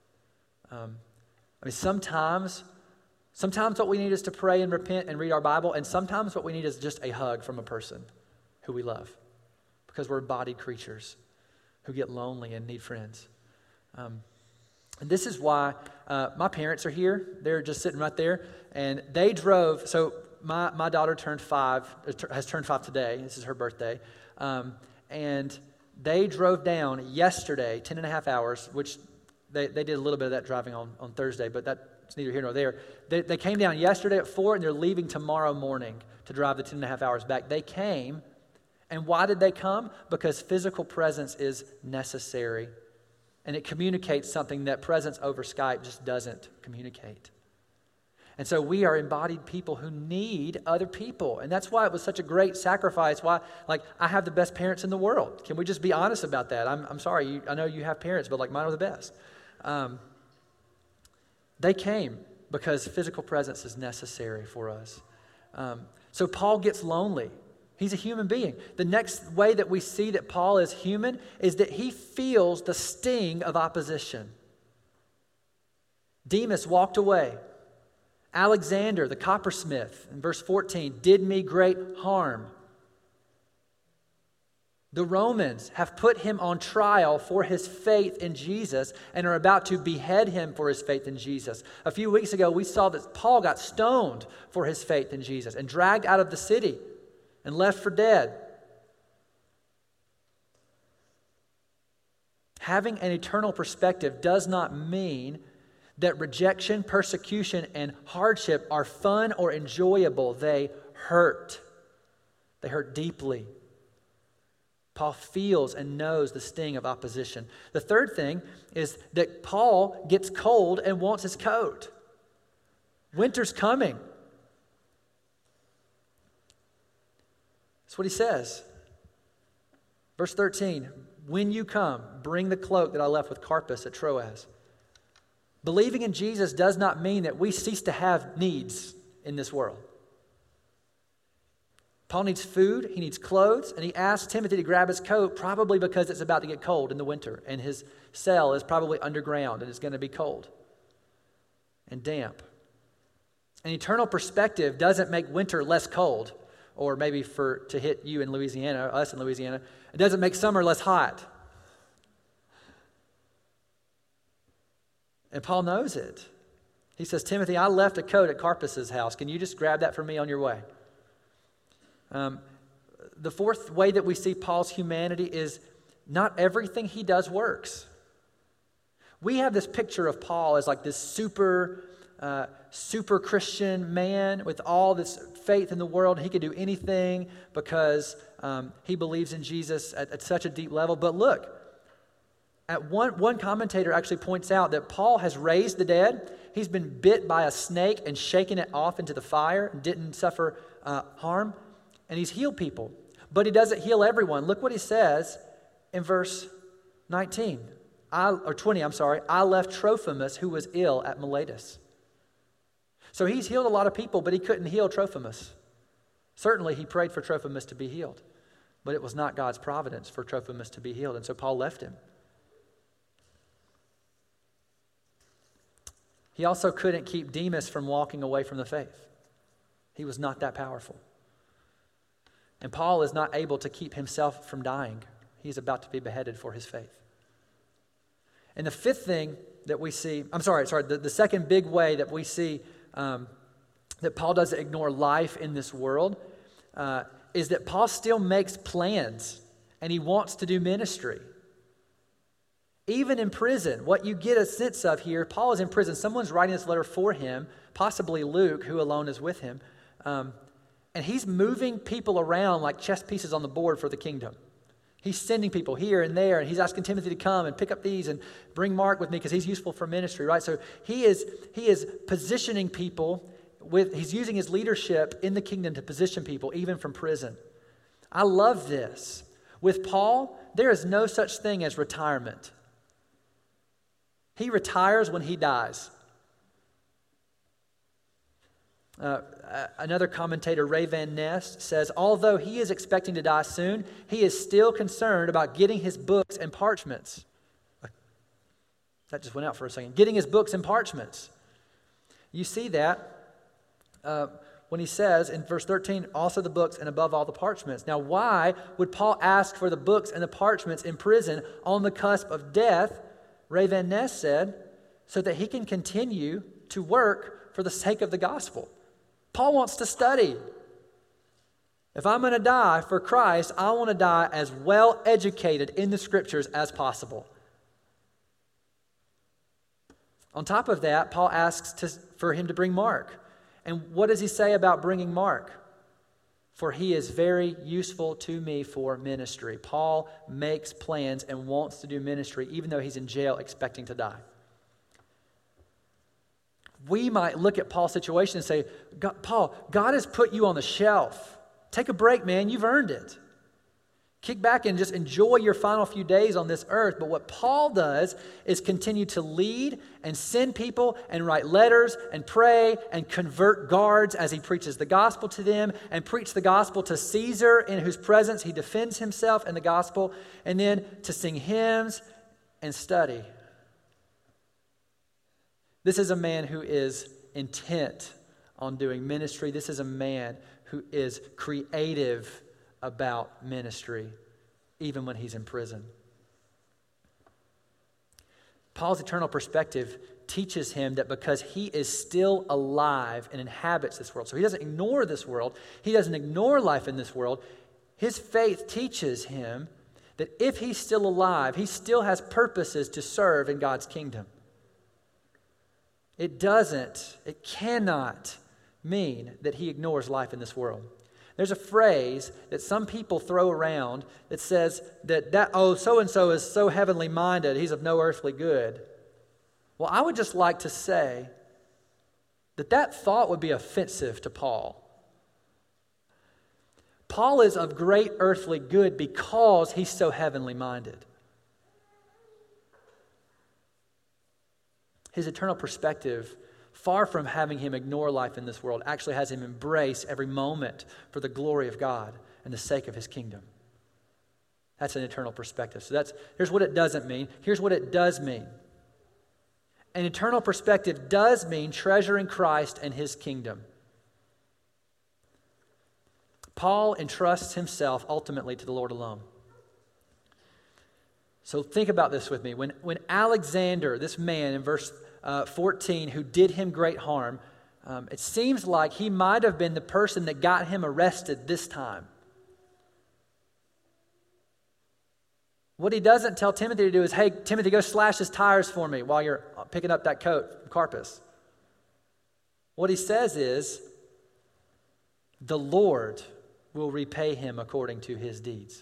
Speaker 3: Sometimes what we need is to pray and repent and read our Bible, and sometimes what we need is just a hug from a person who we love, because we're embodied creatures who get lonely and need friends. And this is why my parents are here. They're just sitting right there, and they drove. So my daughter has turned 5 today. This is her birthday. And they drove down yesterday, 10 and a half hours, which they did a little bit of that driving on Thursday, but that's neither here nor there. They came down yesterday at 4, and they're leaving tomorrow morning to drive the 10 and a half hours back. They came, and why did they come? Because physical presence is necessary, and it communicates something that presence over Skype just doesn't communicate. And so we are embodied people who need other people. And that's why it was such a great sacrifice. Why, I have the best parents in the world. Can we just be honest about that? I'm sorry. I know you have parents, but mine are the best. They came because physical presence is necessary for us. So Paul gets lonely. He's a human being. The next way that we see that Paul is human is that he feels the sting of opposition. Demas walked away. Alexander, the coppersmith, in verse 14, did me great harm. The Romans have put him on trial for his faith in Jesus and are about to behead him for his faith in Jesus. A few weeks ago, we saw that Paul got stoned for his faith in Jesus and dragged out of the city and left for dead. Having an eternal perspective does not mean that rejection, persecution, and hardship are fun or enjoyable. They hurt. They hurt deeply. Paul feels and knows the sting of opposition. The third thing is that Paul gets cold and wants his coat. Winter's coming. That's what he says. Verse 13, "When you come, bring the cloak that I left with Carpus at Troas." Believing in Jesus does not mean that we cease to have needs in this world. Paul needs food, he needs clothes, and he asks Timothy to grab his coat, probably because it's about to get cold in the winter, and his cell is probably underground, and it's going to be cold and damp. An eternal perspective doesn't make winter less cold, or maybe to hit you in Louisiana, us in Louisiana, it doesn't make summer less hot. And Paul knows it. He says, "Timothy, I left a coat at Carpus's house. Can you just grab that for me on your way?" The fourth way that we see Paul's humanity is not everything he does works. We have this picture of Paul as this super Christian man with all this faith in the world. He could do anything because he believes in Jesus at such a deep level. But look, one commentator actually points out that Paul has raised the dead. He's been bit by a snake and shaken it off into the fire and didn't suffer harm. And he's healed people. But he doesn't heal everyone. Look what he says in verse 20. I left Trophimus, who was ill at Miletus. So he's healed a lot of people, but he couldn't heal Trophimus. Certainly he prayed for Trophimus to be healed. But it was not God's providence for Trophimus to be healed. And so Paul left him. He also couldn't keep Demas from walking away from the faith. He was not that powerful. And Paul is not able to keep himself from dying. He's about to be beheaded for his faith. And the fifth thing that we see, the second big way that we see that Paul doesn't ignore life in this world is that Paul still makes plans and he wants to do ministry. Even in prison, what you get a sense of here, Paul is in prison. Someone's writing this letter for him, possibly Luke, who alone is with him. And he's moving people around like chess pieces on the board for the kingdom. He's sending people here and there, and he's asking Timothy to come and pick up these and bring Mark with me because he's useful for ministry, right? So he is positioning people he's using his leadership in the kingdom to position people even from prison. I love this. With Paul, there is no such thing as retirement. He retires when he dies. Another commentator, Ray Van Ness, says, although he is expecting to die soon, he is still concerned about getting his books and parchments. That just went out for a second. Getting his books and parchments. You see that when he says in verse 13, also the books and above all the parchments. Now, why would Paul ask for the books and the parchments in prison on the cusp of death? Ray Van Ness said, so that he can continue to work for the sake of the gospel. Paul wants to study. If I'm going to die for Christ, I want to die as well educated in the scriptures as possible. On top of that, Paul asks for him to bring Mark. And what does he say about bringing Mark? For he is very useful to me for ministry. Paul makes plans and wants to do ministry even though he's in jail expecting to die. We might look at Paul's situation and say, Paul, God has put you on the shelf. Take a break, man. You've earned it. Kick back and just enjoy your final few days on this earth. But what Paul does is continue to lead and send people and write letters and pray and convert guards as he preaches the gospel to them and preach the gospel to Caesar in whose presence he defends himself in the gospel, and then to sing hymns and study. This is a man who is intent on doing ministry. This is a man who is creative about ministry, even when he's in prison. Paul's eternal perspective teaches him that because he is still alive and inhabits this world, so he doesn't ignore this world, he doesn't ignore life in this world, his faith teaches him that if he's still alive, he still has purposes to serve in God's kingdom. It cannot mean that he ignores life in this world. There's a phrase that some people throw around that says that so-and-so is so heavenly minded, he's of no earthly good. Well, I would just like to say that thought would be offensive to Paul. Paul is of great earthly good because he's so heavenly minded. His eternal perspective, far from having him ignore life in this world, actually has him embrace every moment for the glory of God and the sake of his kingdom. That's an eternal perspective. So here's what it doesn't mean. Here's what it does mean. An eternal perspective does mean treasuring Christ and his kingdom. Paul entrusts himself ultimately to the Lord alone. So think about this with me. When Alexander, this man in verse 14, who did him great harm, it seems like he might have been the person that got him arrested this time. What he doesn't tell Timothy to do is, hey, Timothy, go slash his tires for me while you're picking up that coat from Carpus. What he says is, the Lord will repay him according to his deeds.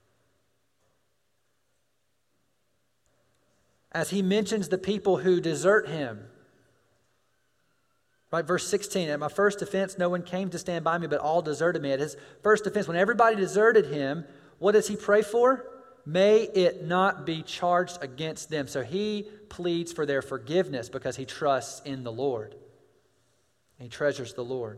Speaker 3: As he mentions the people who desert him. Right, verse 16, at my first offense, no one came to stand by me, but all deserted me. At his first offense, when everybody deserted him, what does he pray for? May it not be charged against them. So he pleads for their forgiveness because he trusts in the Lord. He treasures the Lord.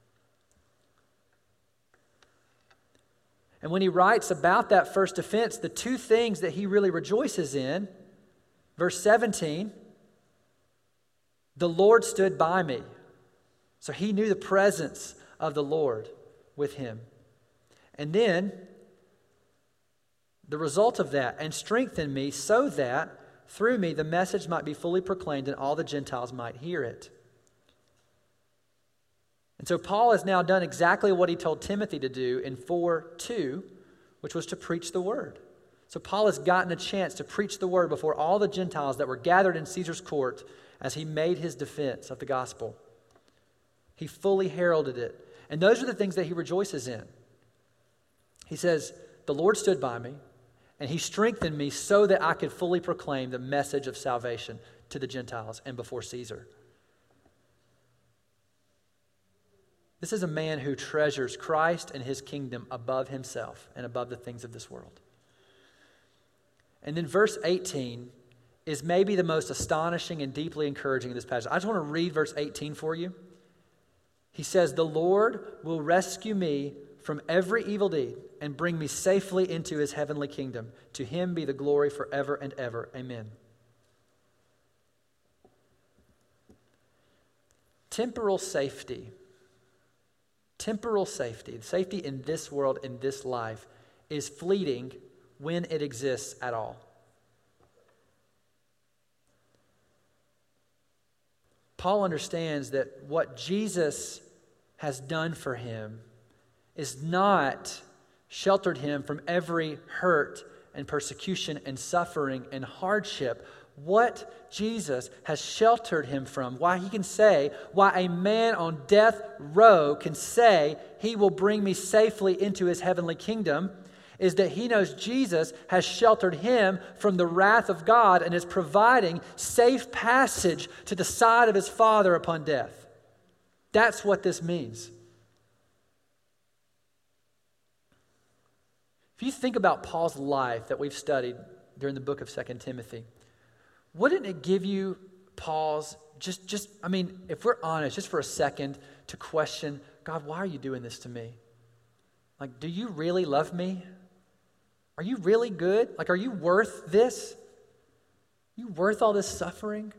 Speaker 3: And when he writes about that first offense, the two things that he really rejoices in, verse 17, the Lord stood by me. So he knew the presence of the Lord with him. And then, the result of that, and strengthened me so that through me the message might be fully proclaimed and all the Gentiles might hear it. And so Paul has now done exactly what he told Timothy to do in 4:2, which was to preach the word. So Paul has gotten a chance to preach the word before all the Gentiles that were gathered in Caesar's court as he made his defense of the gospel. He fully heralded it. And those are the things that he rejoices in. He says, the Lord stood by me, and he strengthened me so that I could fully proclaim the message of salvation to the Gentiles and before Caesar. This is a man who treasures Christ and his kingdom above himself and above the things of this world. And then verse 18 is maybe the most astonishing and deeply encouraging of this passage. I just want to read verse 18 for you. He says, the Lord will rescue me from every evil deed and bring me safely into his heavenly kingdom. To him be the glory forever and ever. Amen. Temporal safety, safety in this world, in this life, is fleeting when it exists at all. Paul understands that what Jesus has done for him is not sheltered him from every hurt and persecution and suffering and hardship. What Jesus has sheltered him from, why he can say, why a man on death row can say he will bring me safely into his heavenly kingdom, is that he knows Jesus has sheltered him from the wrath of God and is providing safe passage to the side of his Father upon death. That's what this means. If you think about Paul's life that we've studied during the book of 2 Timothy, wouldn't it give you pause, if we're honest, just for a second, to question, God, why are you doing this to me? Like, do you really love me? Are you really good? Like, are you worth this? Are you worth all this suffering?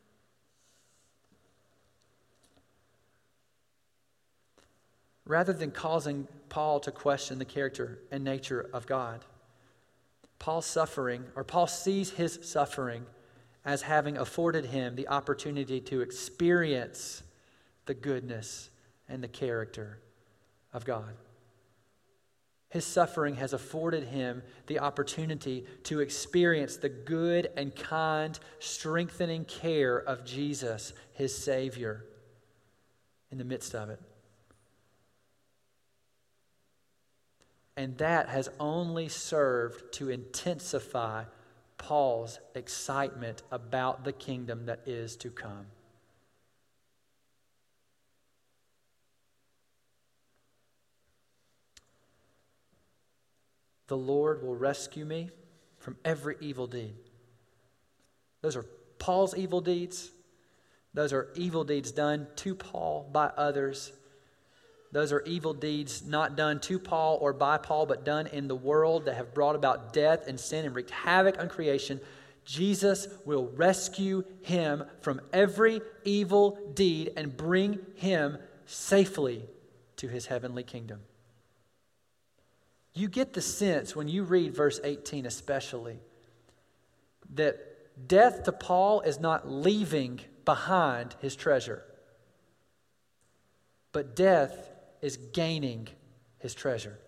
Speaker 3: Rather than causing Paul to question the character and nature of God, Paul sees his suffering as having afforded him the opportunity to experience the goodness and the character of God. His suffering has afforded him the opportunity to experience the good and kind, strengthening care of Jesus, his Savior, in the midst of it. And that has only served to intensify Paul's excitement about the kingdom that is to come. The Lord will rescue me from every evil deed. Those are Paul's evil deeds. Those are evil deeds done to Paul by others. Those are evil deeds not done to Paul or by Paul, but done in the world that have brought about death and sin and wreaked havoc on creation. Jesus will rescue him from every evil deed and bring him safely to his heavenly kingdom. You get the sense when you read verse 18 especially, that death to Paul is not leaving behind his treasure, but death is gaining his treasure.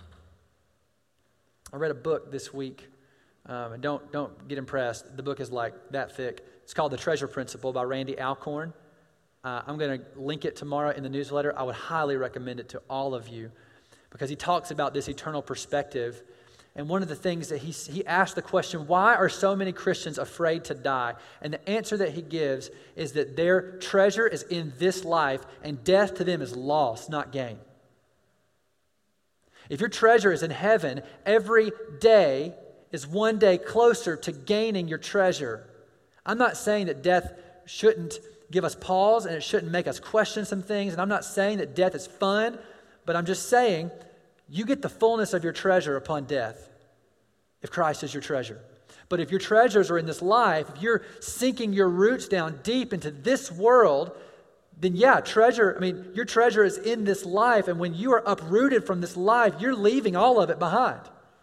Speaker 3: I read a book this week, and don't get impressed. The book is like that thick. It's called The Treasure Principle by Randy Alcorn. I'm going to link it tomorrow in the newsletter. I would highly recommend it to all of you because he talks about this eternal perspective. And one of the things that he asked the question, why are so many Christians afraid to die? And the answer that he gives is that their treasure is in this life and death to them is loss, not gain. If your treasure is in heaven, every day is one day closer to gaining your treasure. I'm not saying that death shouldn't give us pause and it shouldn't make us question some things. And I'm not saying that death is fun, but I'm just saying you get the fullness of your treasure upon death if Christ is your treasure. But if your treasures are in this life, if you're sinking your roots down deep into this world, then your treasure is in this life. And when you are uprooted from this life, you're leaving all of it behind.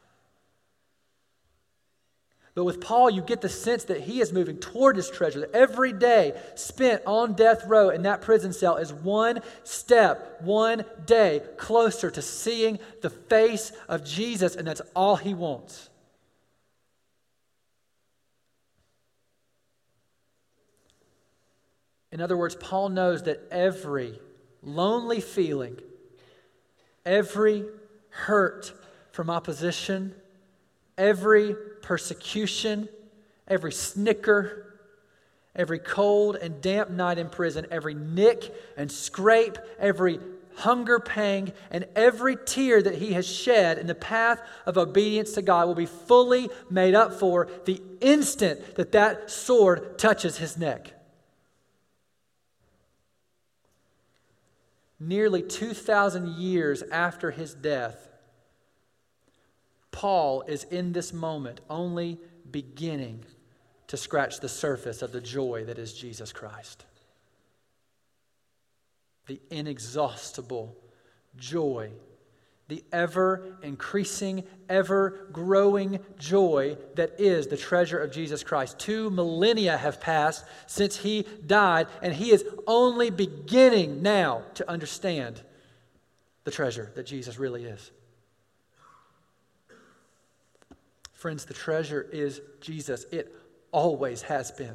Speaker 3: But with Paul, you get the sense that he is moving toward his treasure. That every day spent on death row in that prison cell is one step, one day closer to seeing the face of Jesus, and that's all he wants. In other words, Paul knows that every lonely feeling, every hurt from opposition, every persecution, every snicker, every cold and damp night in prison, every nick and scrape, every hunger pang, and every tear that he has shed in the path of obedience to God will be fully made up for the instant that that sword touches his neck. Nearly 2,000 years after his death, Paul is in this moment only beginning to scratch the surface of the joy that is Jesus Christ. The inexhaustible joy, the ever-increasing, ever-growing joy that is the treasure of Jesus Christ. 2 millennia have passed since he died, and he is only beginning now to understand the treasure that Jesus really is. Friends, the treasure is Jesus. It always has been.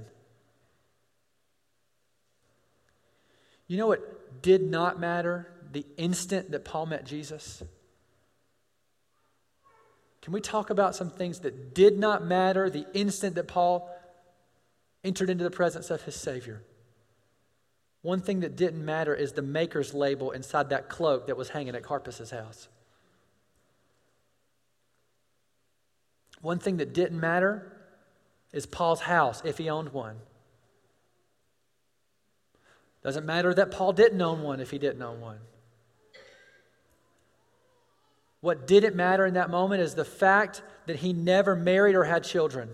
Speaker 3: You know what did not matter the instant that Paul met Jesus? Can we talk about some things that did not matter the instant that Paul entered into the presence of his Savior? One thing that didn't matter is the maker's label inside that cloak that was hanging at Carpus's house. One thing that didn't matter is Paul's house, if he owned one. Doesn't matter that Paul didn't own one if he didn't own one. What didn't matter in that moment is the fact that he never married or had children.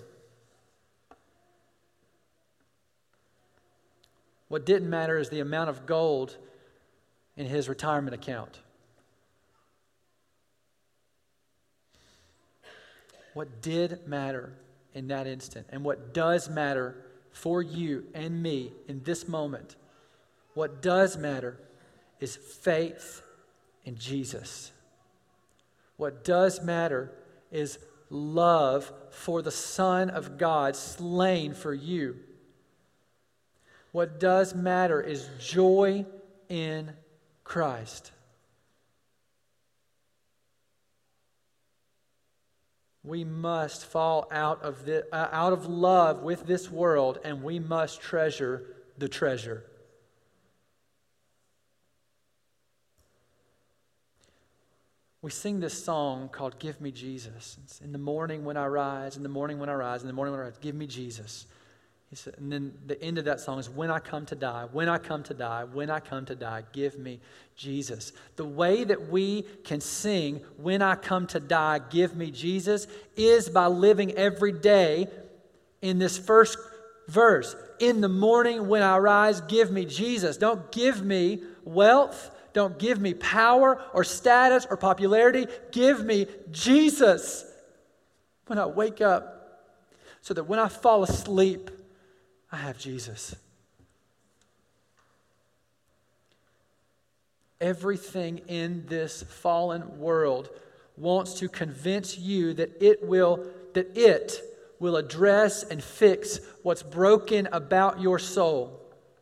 Speaker 3: What didn't matter is the amount of gold in his retirement account. What did matter in that instant, and what does matter for you and me in this moment, what does matter is faith in Jesus. What does matter is love for the Son of God slain for you. What does matter is joy in Christ. We must fall out of love with this world, and we must treasure the treasure. We sing this song called Give Me Jesus. It's in the morning when I rise, in the morning when I rise, in the morning when I rise, give me Jesus. He said, and then the end of that song is when I come to die, when I come to die, when I come to die, give me Jesus. The way that we can sing when I come to die, give me Jesus is by living every day in this first verse. In the morning when I rise, give me Jesus. Don't give me wealth. Don't give me power or status or popularity. Give me Jesus when I wake up, so that when I fall asleep, I have Jesus. Everything in this fallen world wants to convince you that it will address and fix what's broken about your soul.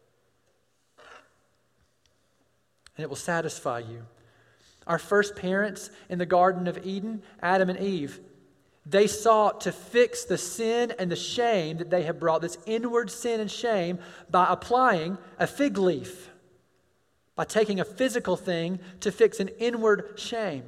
Speaker 3: And it will satisfy you. Our first parents in the Garden of Eden, Adam and Eve, they sought to fix the sin and the shame that they had brought, this inward sin and shame, by applying a fig leaf, by taking a physical thing to fix an inward shame.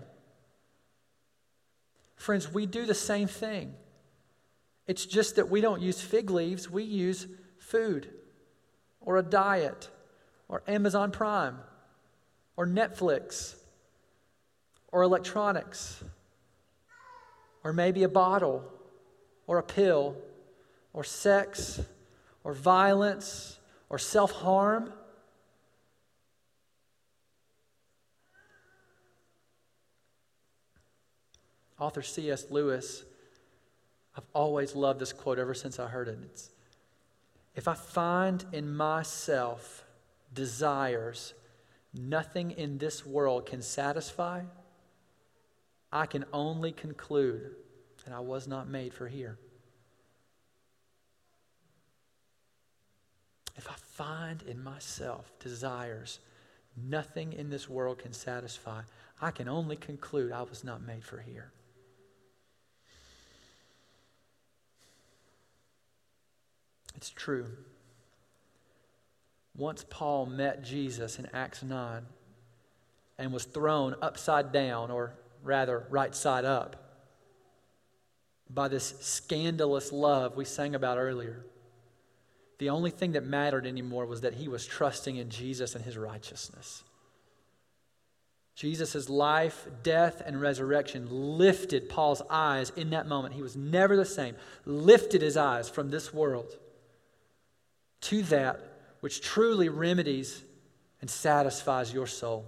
Speaker 3: Friends, we do the same thing. It's just that we don't use fig leaves, we use food, or a diet, or Amazon Prime, or Netflix, or electronics, or maybe a bottle, or a pill, or sex, or violence, or self-harm. Author C.S. Lewis, I've always loved this quote ever since I heard it. It's, if I find in myself desires nothing in this world can satisfy, I can only conclude that I was not made for here. if I find in myself desires nothing in this world can satisfy, I can only conclude I was not made for here. It's true. Once Paul met Jesus in Acts 9 and was thrown upside down, or rather right side up, by this scandalous love we sang about earlier, the only thing that mattered anymore was that he was trusting in Jesus and his righteousness. Jesus' life, death, and resurrection lifted Paul's eyes in that moment. He was never the same. Lifted his eyes from this world to that which truly remedies and satisfies your soul.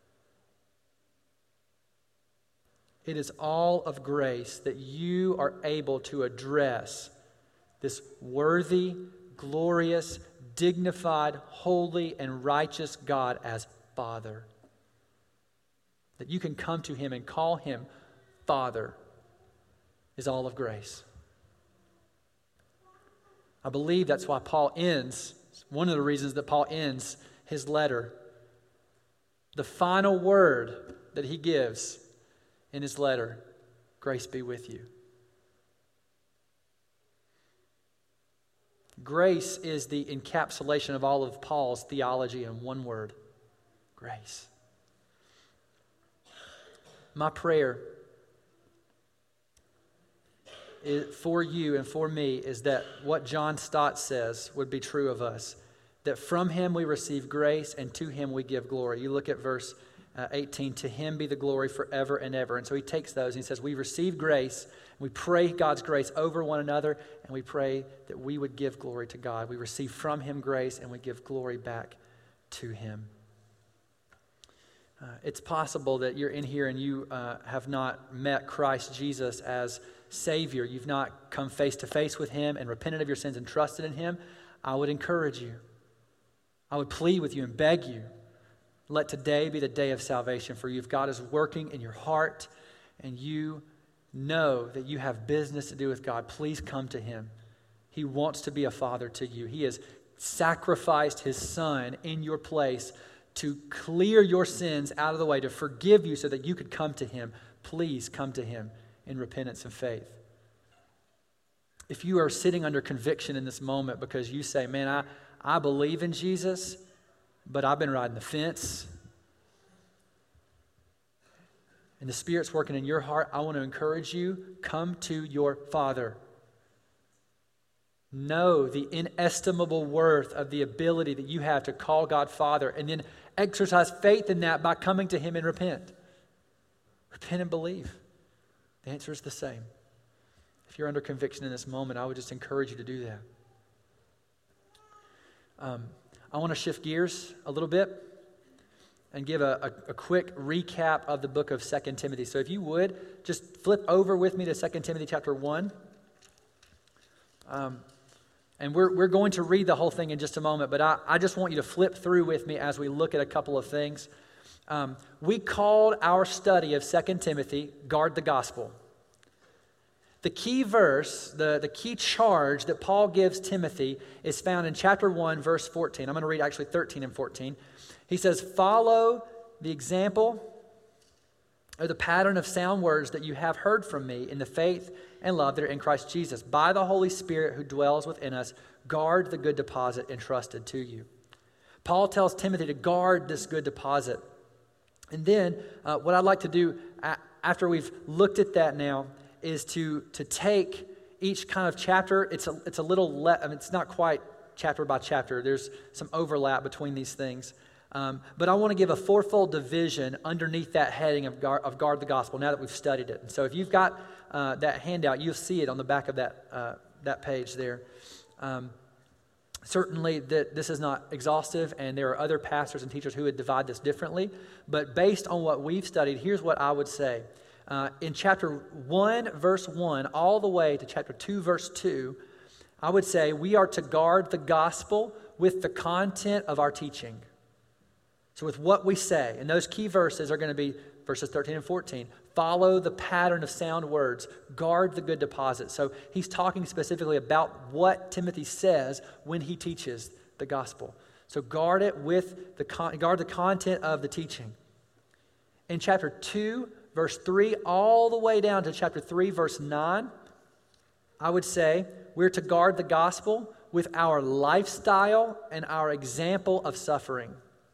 Speaker 3: It is all of grace that you are able to address this worthy, glorious, dignified, holy, and righteous God as Father. That you can come to him and call him Father is all of grace. I believe that's why Paul ends, one of the reasons that Paul ends his letter. The final word that he gives in his letter, grace be with you. Grace is the encapsulation of all of Paul's theology in one word, grace. My prayer for you and for me is that what John Stott says would be true of us, that from him we receive grace and to him we give glory. You look at verse 18, to him be the glory forever and ever. And so he takes those and he says, we receive grace, and we pray God's grace over one another, and we pray that we would give glory to God. We receive from him grace, and we give glory back to him. It's possible that you're in here and you have not met Christ Jesus as Savior. You've not come face to face with him and repented of your sins and trusted in him. I would encourage you. I would plead with you and beg you. Let today be the day of salvation for you. If God is working in your heart and you know that you have business to do with God, please come to him. He wants to be a father to you. He has sacrificed his son in your place to clear your sins out of the way, to forgive you so that you could come to him. Please come to him in repentance and faith. If you are sitting under conviction in this moment because you say, man, I believe in Jesus, but I've been riding the fence, and the Spirit's working in your heart, I want to encourage you, come to your Father. Know the inestimable worth of the ability that you have to call God Father, and then exercise faith in that by coming to him and repent. Repent and believe. The answer is the same. If you're under conviction in this moment, I would just encourage you to do that. I want to shift gears a little bit and give a quick recap of the book of 2 Timothy. So if you would, just flip over with me to 2 Timothy chapter 1. And we're going to read the whole thing in just a moment, but I just want you to flip through with me as we look at a couple of things. We called our study of 2 Timothy, Guard the Gospel. The key verse, the key charge that Paul gives Timothy is found in chapter 1, verse 14. I'm going to read actually 13 and 14. He says, follow the example or the pattern of sound words that you have heard from me in the faith and love that are in Christ Jesus. By the Holy Spirit who dwells within us, guard the good deposit entrusted to you. Paul tells Timothy to guard this good deposit. And then what I'd like to do after we've looked at that now is to take each kind of chapter. It's a little it's not quite chapter by chapter. There's some overlap between these things. But I want to give a fourfold division underneath that heading of guard the gospel now that we've studied it. And so if you've got that handout, you'll see it on the back of that page there. Certainly that this is not exhaustive, and there are other pastors and teachers who would divide this differently. But based on what we've studied, here's what I would say. In chapter 1, verse 1, all the way to chapter 2, verse 2, I would say we are to guard the gospel with the content of our teaching. So with what we say, and those key verses are going to be verses 13 and 14. Follow the pattern of sound words. Guard the good deposit. So he's talking specifically about what Timothy says when he teaches the gospel. So guard it with guard the content of the teaching. In chapter 2, verse 3, all the way down to chapter 3, verse 9, I would say we're to guard the gospel with our lifestyle and our example of suffering.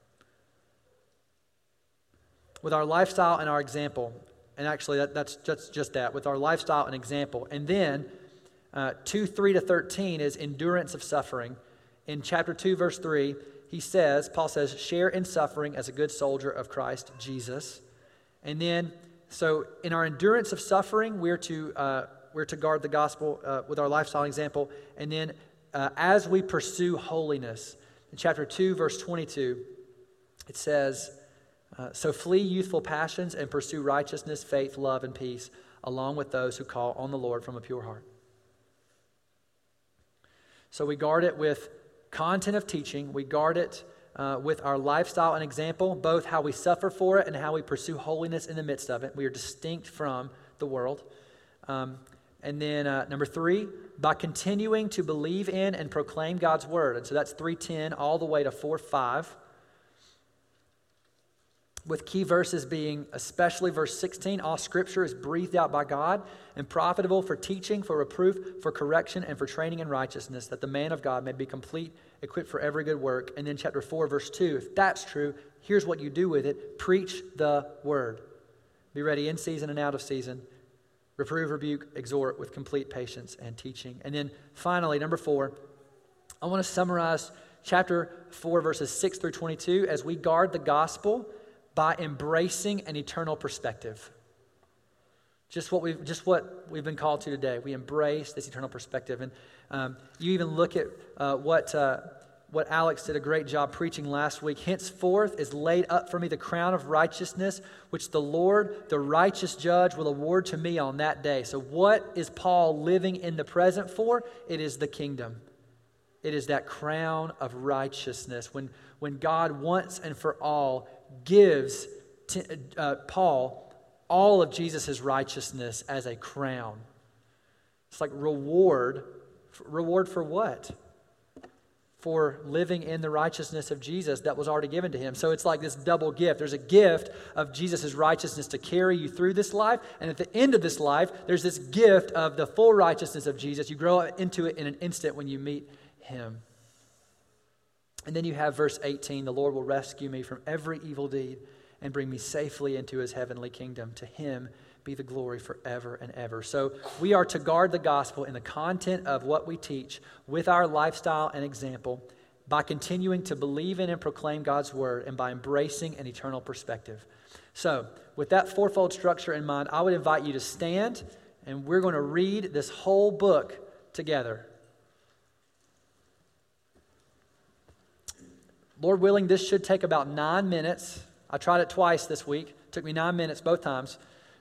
Speaker 3: With our lifestyle and our example. And actually, that's just that, with our lifestyle and example. And then 2, 3 to 13 is endurance of suffering. In chapter 2, verse 3, Paul says, share in suffering as a good soldier of Christ Jesus. And then, so in our endurance of suffering, we're to guard the gospel with our lifestyle example. And then as we pursue holiness, in chapter 2, verse 22, it says, so flee youthful passions and pursue righteousness, faith, love, and peace, along with those who call on the Lord from a pure heart. So we guard it with content of teaching. We guard it with our lifestyle and example, both how we suffer for it and how we pursue holiness in the midst of it. We are distinct from the world. And then number 3, by continuing to believe in and proclaim God's word. And so that's 3:10 all the way to 4:5. With key verses being especially verse 16, all scripture is breathed out by God and profitable for teaching, for reproof, for correction, and for training in righteousness, that the man of God may be complete, equipped for every good work. And then chapter 4, verse 2, if that's true, here's what you do with it. Preach the word. Be ready in season and out of season. Reprove, rebuke, exhort with complete patience and teaching. And then finally, number 4, I want to summarize chapter 4, verses 6 through 22 as we guard the gospel by embracing an eternal perspective. Just what we've been called to today. We embrace this eternal perspective. And you even look at what Alex did a great job preaching last week. Henceforth is laid up for me the crown of righteousness, which the Lord, the righteous judge, will award to me on that day. So what is Paul living in the present for? It is the kingdom. It is that crown of righteousness. When God once and for all gives Paul all of Jesus' righteousness as a crown. It's like reward for what? For living in the righteousness of Jesus that was already given to him. So it's like this double gift. There's a gift of Jesus' righteousness to carry you through this life. And at the end of this life, there's this gift of the full righteousness of Jesus. You grow into it in an instant when you meet him. And then you have verse 18, the Lord will rescue me from every evil deed and bring me safely into his heavenly kingdom. To him be the glory forever and ever. So we are to guard the gospel in the content of what we teach with our lifestyle and example by continuing to believe in and proclaim God's word and by embracing an eternal perspective. So with that fourfold structure in mind, I would invite you to stand and we're going to read this whole book together. Lord willing, this should take about 9 minutes. I tried it twice this week. It took me 9 minutes both times.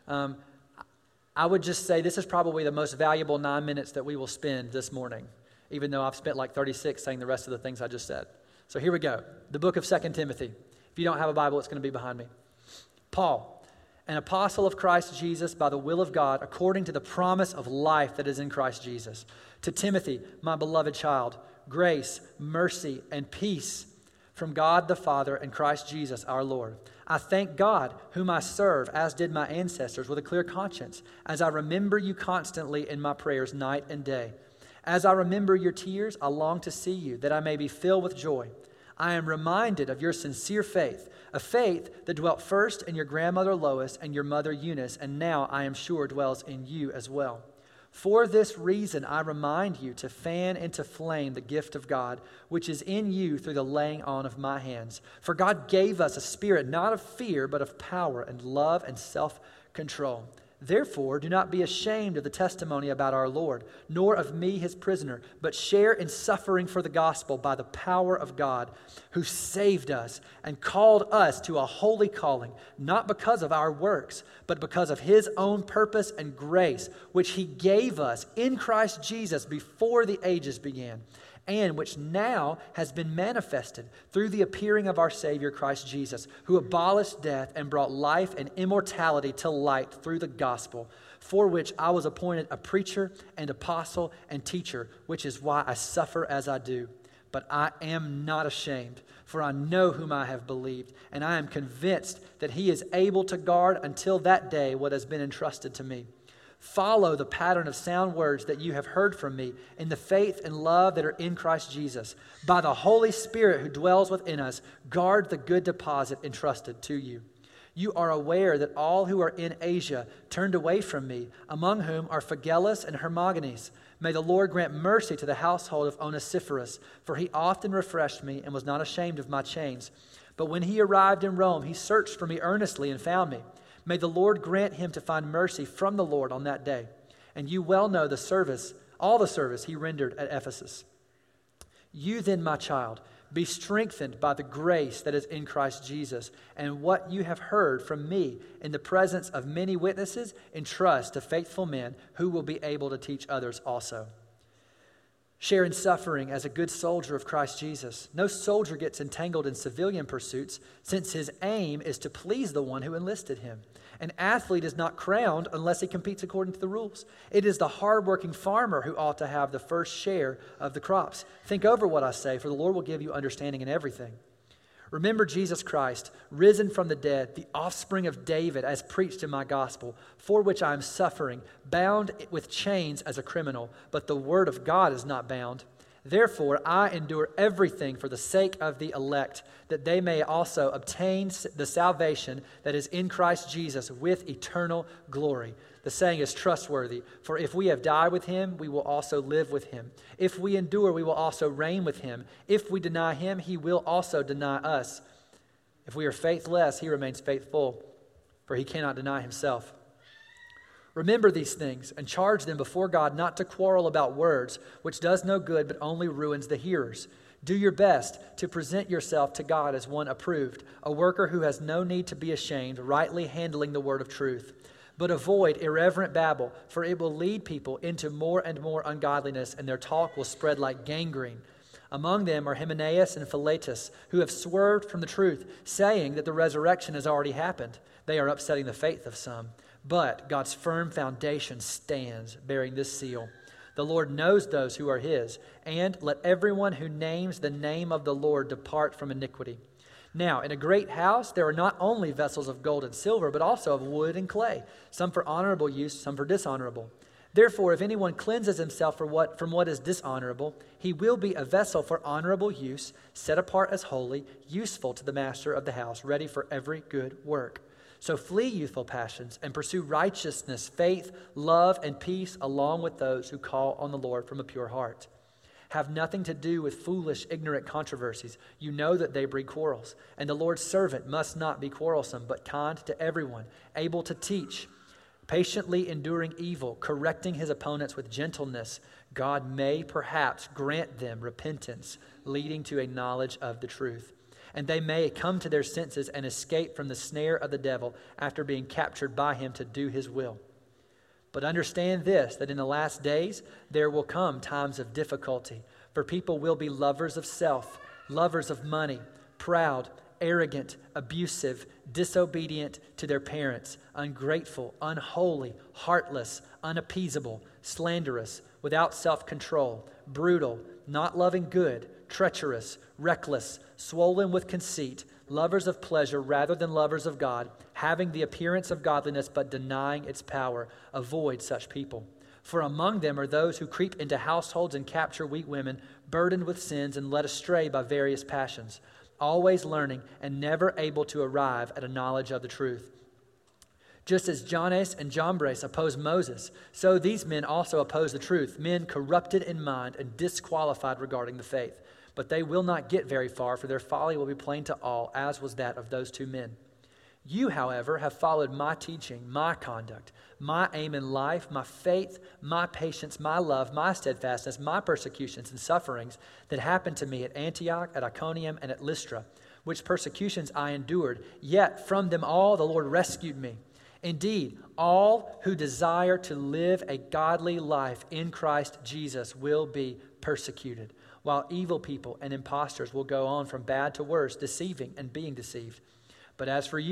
Speaker 3: I would just say this is probably the most valuable 9 minutes that we will spend this morning, even though I've spent like 36 saying the rest of the things I just said. So here we go. The book of 2 Timothy. If you don't have a Bible, it's going to be behind me. Paul, an apostle of Christ Jesus by the will of God, according to the promise of life that is in Christ Jesus. To Timothy, my beloved child, grace, mercy, and peace from God the Father and Christ Jesus our Lord. I thank God, whom I serve, as did my ancestors, with a clear conscience, as I remember you constantly in my prayers night and day. As I remember your tears, I long to see you, that I may be filled with joy. I am reminded of your sincere faith, a faith that dwelt first in your grandmother Lois and your mother Eunice, and now I am sure dwells in you as well. For this reason, I remind you to fan into flame the gift of God, which is in you through the laying on of my hands. For God gave us a spirit not of fear, but of power and love and self-control. Therefore, do not be ashamed of the testimony about our Lord, nor of me, his prisoner, but share in suffering for the gospel by the power of God, who saved us and called us to a holy calling, not because of our works, but because of his own purpose and grace, which he gave us in Christ Jesus before the ages began, and which now has been manifested through the appearing of our Savior Christ Jesus, who abolished death and brought life and immortality to light through the gospel, for which I was appointed a preacher and apostle and teacher, which is why I suffer as I do. But I am not ashamed, for I know whom I have believed, and I am convinced that he is able to guard until that day what has been entrusted to me. Follow the pattern of sound words that you have heard from me in the faith and love that are in Christ Jesus. By the Holy Spirit who dwells within us, guard the good deposit entrusted to you. You are aware that all who are in Asia turned away from me, among whom are Phygellus and Hermogenes. May the Lord grant mercy to the household of Onesiphorus, for he often refreshed me and was not ashamed of my chains. But when he arrived in Rome, he searched for me earnestly and found me. May the Lord grant him to find mercy from the Lord on that day. And you well know all the service he rendered at Ephesus. You then, my child, be strengthened by the grace that is in Christ Jesus, and what you have heard from me in the presence of many witnesses, entrust to faithful men who will be able to teach others also. Share in suffering as a good soldier of Christ Jesus. No soldier gets entangled in civilian pursuits, since his aim is to please the one who enlisted him. An athlete is not crowned unless he competes according to the rules. It is the hardworking farmer who ought to have the first share of the crops. Think over what I say, for the Lord will give you understanding in everything. Remember Jesus Christ, risen from the dead, the offspring of David, as preached in my gospel, for which I am suffering, bound with chains as a criminal, but the word of God is not bound. Therefore, I endure everything for the sake of the elect, that they may also obtain the salvation that is in Christ Jesus with eternal glory. The saying is trustworthy, for if we have died with him, we will also live with him. If we endure, we will also reign with him. If we deny him, he will also deny us. If we are faithless, he remains faithful, for he cannot deny himself. Remember these things and charge them before God not to quarrel about words, which does no good but only ruins the hearers. Do your best to present yourself to God as one approved, a worker who has no need to be ashamed, rightly handling the word of truth. But avoid irreverent babble, for it will lead people into more and more ungodliness, and their talk will spread like gangrene. Among them are Hymenaeus and Philetus, who have swerved from the truth, saying that the resurrection has already happened. They are upsetting the faith of some. But God's firm foundation stands, bearing this seal. The Lord knows those who are his, and let everyone who names the name of the Lord depart from iniquity. Now, in a great house, there are not only vessels of gold and silver, but also of wood and clay, some for honorable use, some for dishonorable. Therefore, if anyone cleanses himself from what is dishonorable, he will be a vessel for honorable use, set apart as holy, useful to the master of the house, ready for every good work. So flee youthful passions and pursue righteousness, faith, love, and peace, along with those who call on the Lord from a pure heart. Have nothing to do with foolish, ignorant controversies. You know that they breed quarrels. And the Lord's servant must not be quarrelsome, but kind to everyone, able to teach, patiently enduring evil, correcting his opponents with gentleness. God may perhaps grant them repentance, leading to a knowledge of the truth. And they may come to their senses and escape from the snare of the devil after being captured by him to do his will. But understand this, that in the last days there will come times of difficulty, for people will be lovers of self, lovers of money, proud, arrogant, abusive, disobedient to their parents, ungrateful, unholy, heartless, unappeasable, slanderous, without self-control, brutal, not loving good, treacherous, reckless, swollen with conceit, lovers of pleasure rather than lovers of God, having the appearance of godliness but denying its power. Avoid such people. For among them are those who creep into households and capture weak women, burdened with sins and led astray by various passions, always learning and never able to arrive at a knowledge of the truth. Just as Jannes and Jambres opposed Moses, so these men also oppose the truth, men corrupted in mind and disqualified regarding the faith. But they will not get very far, for their folly will be plain to all, as was that of those two men. You, however, have followed my teaching, my conduct, my aim in life, my faith, my patience, my love, my steadfastness, my persecutions and sufferings that happened to me at Antioch, at Iconium, and at Lystra, which persecutions I endured. Yet from them all the Lord rescued me. Indeed, all who desire to live a godly life in Christ Jesus will be persecuted, while evil people and impostors will go on from bad to worse, deceiving and being deceived. But as for you,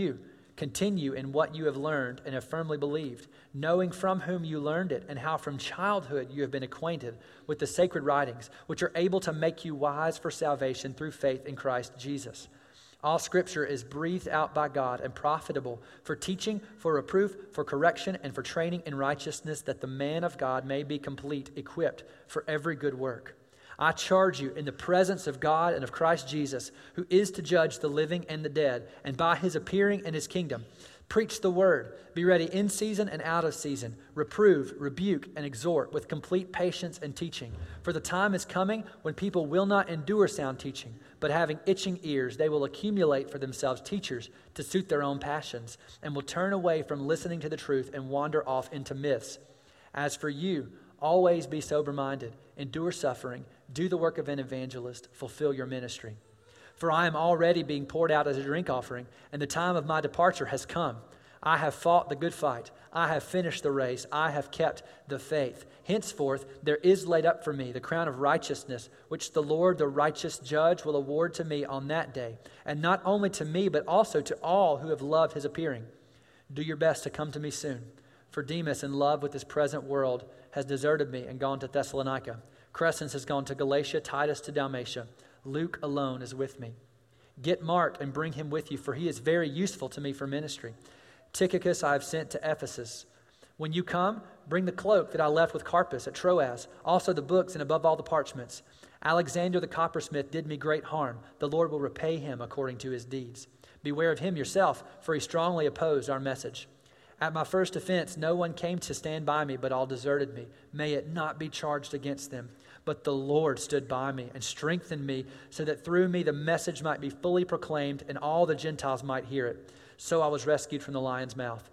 Speaker 3: Continue in what you have learned and have firmly believed, knowing from whom you learned it and how from childhood you have been acquainted with the sacred writings, which are able to make you wise for salvation through faith in Christ Jesus. All Scripture is breathed out by God and profitable for teaching, for reproof, for correction, and for training in righteousness, that the man of God may be complete, equipped for every good work. I charge you in the presence of God and of Christ Jesus, who is to judge the living and the dead, and by his appearing in his kingdom, preach the word. Be ready in season and out of season. Reprove, rebuke, and exhort with complete patience and teaching. For the time is coming when people will not endure sound teaching, but having itching ears, they will accumulate for themselves teachers to suit their own passions, and will turn away from listening to the truth and wander off into myths. As for you, always be sober-minded, endure suffering, do the work of an evangelist, fulfill your ministry. For I am already being poured out as a drink offering, and the time of my departure has come. I have fought the good fight. I have finished the race. I have kept the faith. Henceforth, there is laid up for me the crown of righteousness, which the Lord, the righteous judge, will award to me on that day, and not only to me, but also to all who have loved his appearing. Do your best to come to me soon, for Demas, in love with this present world, has deserted me and gone to Thessalonica. Crescens has gone to Galatia, Titus to Dalmatia. Luke alone is with me. Get Mark and bring him with you, for he is very useful to me for ministry. Tychicus I have sent to Ephesus. When you come, bring the cloak that I left with Carpus at Troas, also the books and above all the parchments. Alexander the coppersmith did me great harm. The Lord will repay him according to his deeds. Beware of him yourself, for he strongly opposed our message. At my first offense, no one came to stand by me, but all deserted me. May it not be charged against them. But the Lord stood by me and strengthened me, so that through me the message might be fully proclaimed and all the Gentiles might hear it. So I was rescued from the lion's mouth.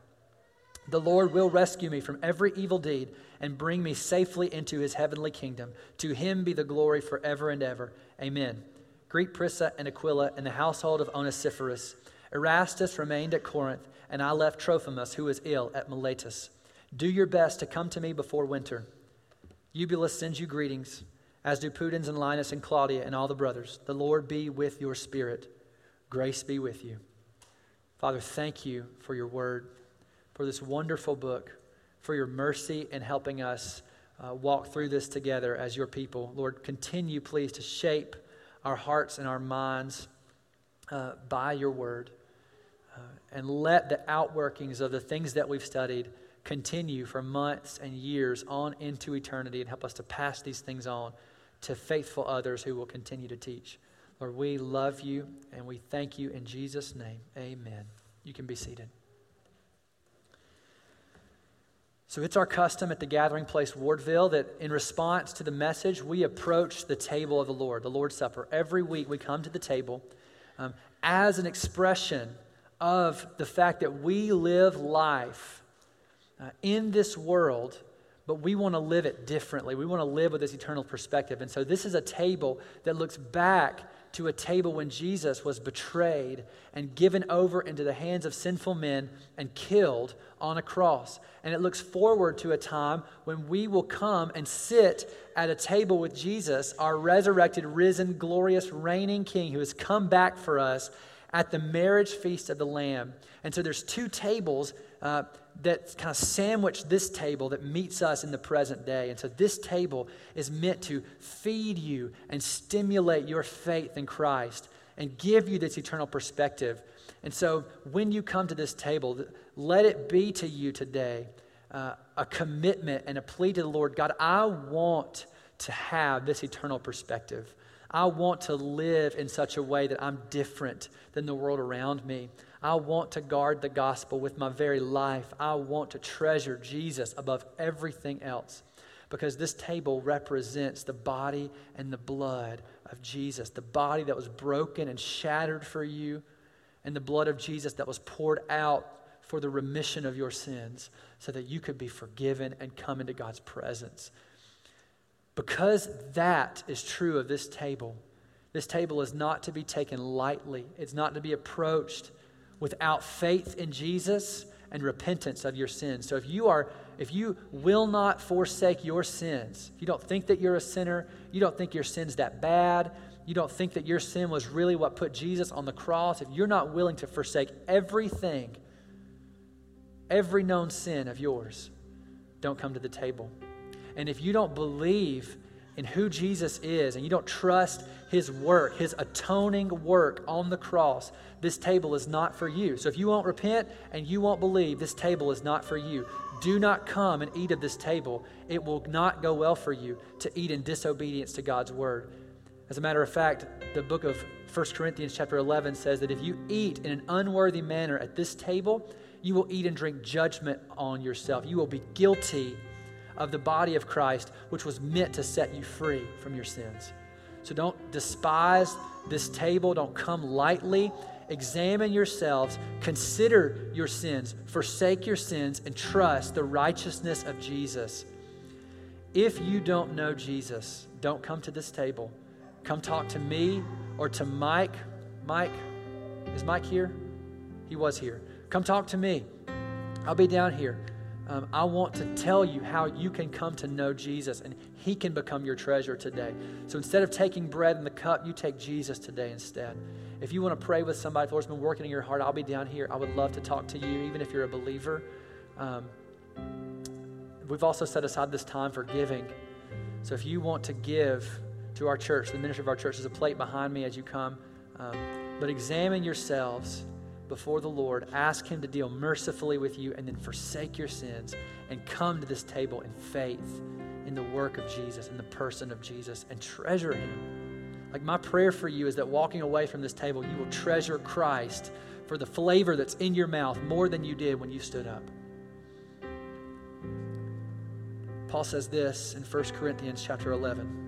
Speaker 3: The Lord will rescue me from every evil deed and bring me safely into his heavenly kingdom. To him be the glory forever and ever. Amen. Greet Prisca and Aquila and the household of Onesiphorus. Erastus remained at Corinth, and I left Trophimus, who was ill, at Miletus. Do your best to come to me before winter. Eubulus sends you greetings, as do Pudens and Linus and Claudia and all the brothers. The Lord be with your spirit. Grace be with you. Father, thank you for your word, for this wonderful book, for your mercy in helping us walk through this together as your people. Lord, continue, please, to shape our hearts and our minds by your word. And let the outworkings of the things that we've studied continue for months and years on into eternity, and help us to pass these things on to faithful others who will continue to teach. Lord, we love you and we thank you in Jesus' name. Amen. You can be seated. So it's our custom at the Gathering Place Wardville that in response to the message, we approach the table of the Lord, the Lord's Supper. Every week we come to the table as an expression of the fact that we live life in this world, but we want to live it differently. We want to live with this eternal perspective. And so this is a table that looks back to a table when Jesus was betrayed and given over into the hands of sinful men and killed on a cross. And it looks forward to a time when we will come and sit at a table with Jesus, our resurrected, risen, glorious, reigning King who has come back for us at the marriage feast of the Lamb. And so there's two tables that kind of sandwich this table that meets us in the present day. And so this table is meant to feed you and stimulate your faith in Christ and give you this eternal perspective. And so when you come to this table, let it be to you today a commitment and a plea to the Lord. God, I want to have this eternal perspective. I want to live in such a way that I'm different than the world around me. I want to guard the gospel with my very life. I want to treasure Jesus above everything else, because this table represents the body and the blood of Jesus, the body that was broken and shattered for you, and the blood of Jesus that was poured out for the remission of your sins so that you could be forgiven and come into God's presence. Because that is true of this table is not to be taken lightly. It's not to be approached without faith in Jesus and repentance of your sins. So if you will not forsake your sins, if you don't think that you're a sinner, you don't think your sin's that bad, you don't think that your sin was really what put Jesus on the cross, if you're not willing to forsake everything every known sin of yours, don't come to the table. And if you don't believe in who Jesus is and you don't trust his work, his atoning work on the cross, this table is not for you. So if you won't repent and you won't believe, this table is not for you. Do not come and eat of this table. It will not go well for you to eat in disobedience to God's word. As a matter of fact, the book of 1 Corinthians chapter 11 says that if you eat in an unworthy manner at this table, you will eat and drink judgment on yourself. You will be guilty of the body of Christ, which was meant to set you free from your sins. So don't despise this table. Don't come lightly. Examine yourselves. Consider your sins. Forsake your sins and trust the righteousness of Jesus. If you don't know Jesus, don't come to this table. Come talk to me or to Mike. Mike, is Mike here? He was here. Come talk to me. I'll be down here. I want to tell you how you can come to know Jesus and he can become your treasure today. So instead of taking bread in the cup, you take Jesus today instead. If you want to pray with somebody, if the Lord's been working in your heart, I'll be down here. I would love to talk to you, even if you're a believer. We've also set aside this time for giving. So if you want to give to our church, the ministry of our church, there's a plate behind me as you come. But examine yourselves before the Lord. Ask him to deal mercifully with you, and then forsake your sins and come to this table in faith in the work of Jesus, in the person of Jesus, and treasure him. Like, my prayer for you is that walking away from this table, you will treasure Christ for the flavor that's in your mouth more than you did when you stood up. Paul says this in 1 Corinthians chapter 11.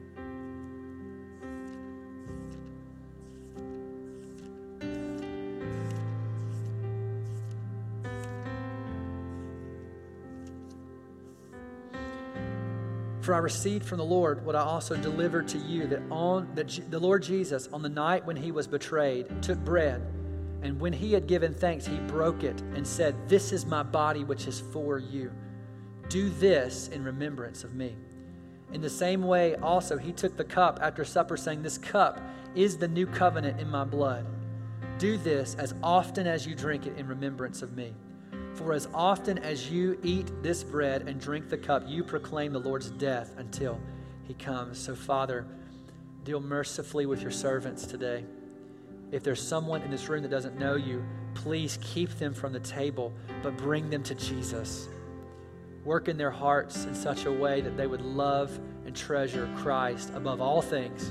Speaker 3: For I received from the Lord what I also delivered to you, that the Lord Jesus, on the night when he was betrayed, took bread, and when he had given thanks, he broke it and said, "This is my body, which is for you. Do this in remembrance of me." In the same way also he took the cup after supper, saying, "This cup is the new covenant in my blood. Do this as often as you drink it in remembrance of me. For as often as you eat this bread and drink the cup, you proclaim the Lord's death until he comes." So, Father, deal mercifully with your servants today. If there's someone in this room that doesn't know you, please keep them from the table, but bring them to Jesus. Work in their hearts in such a way that they would love and treasure Christ above all things.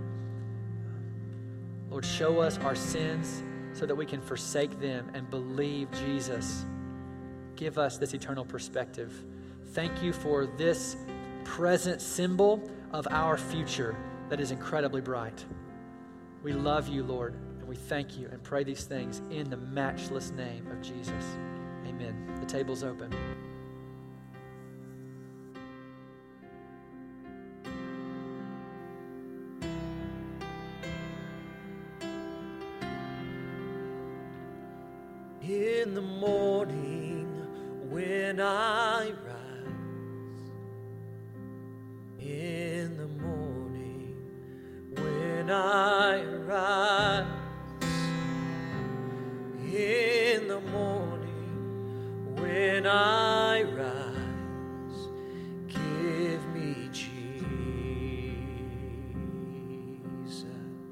Speaker 3: Lord, show us our sins so that we can forsake them and believe Jesus. Give us this eternal perspective. Thank you for this present symbol of our future that is incredibly bright. We love you, Lord, and we thank you and pray these things in the matchless name of Jesus. Amen. The table's open.
Speaker 2: In the morning when I rise, in the morning when I rise, in the morning when I rise, give me Jesus,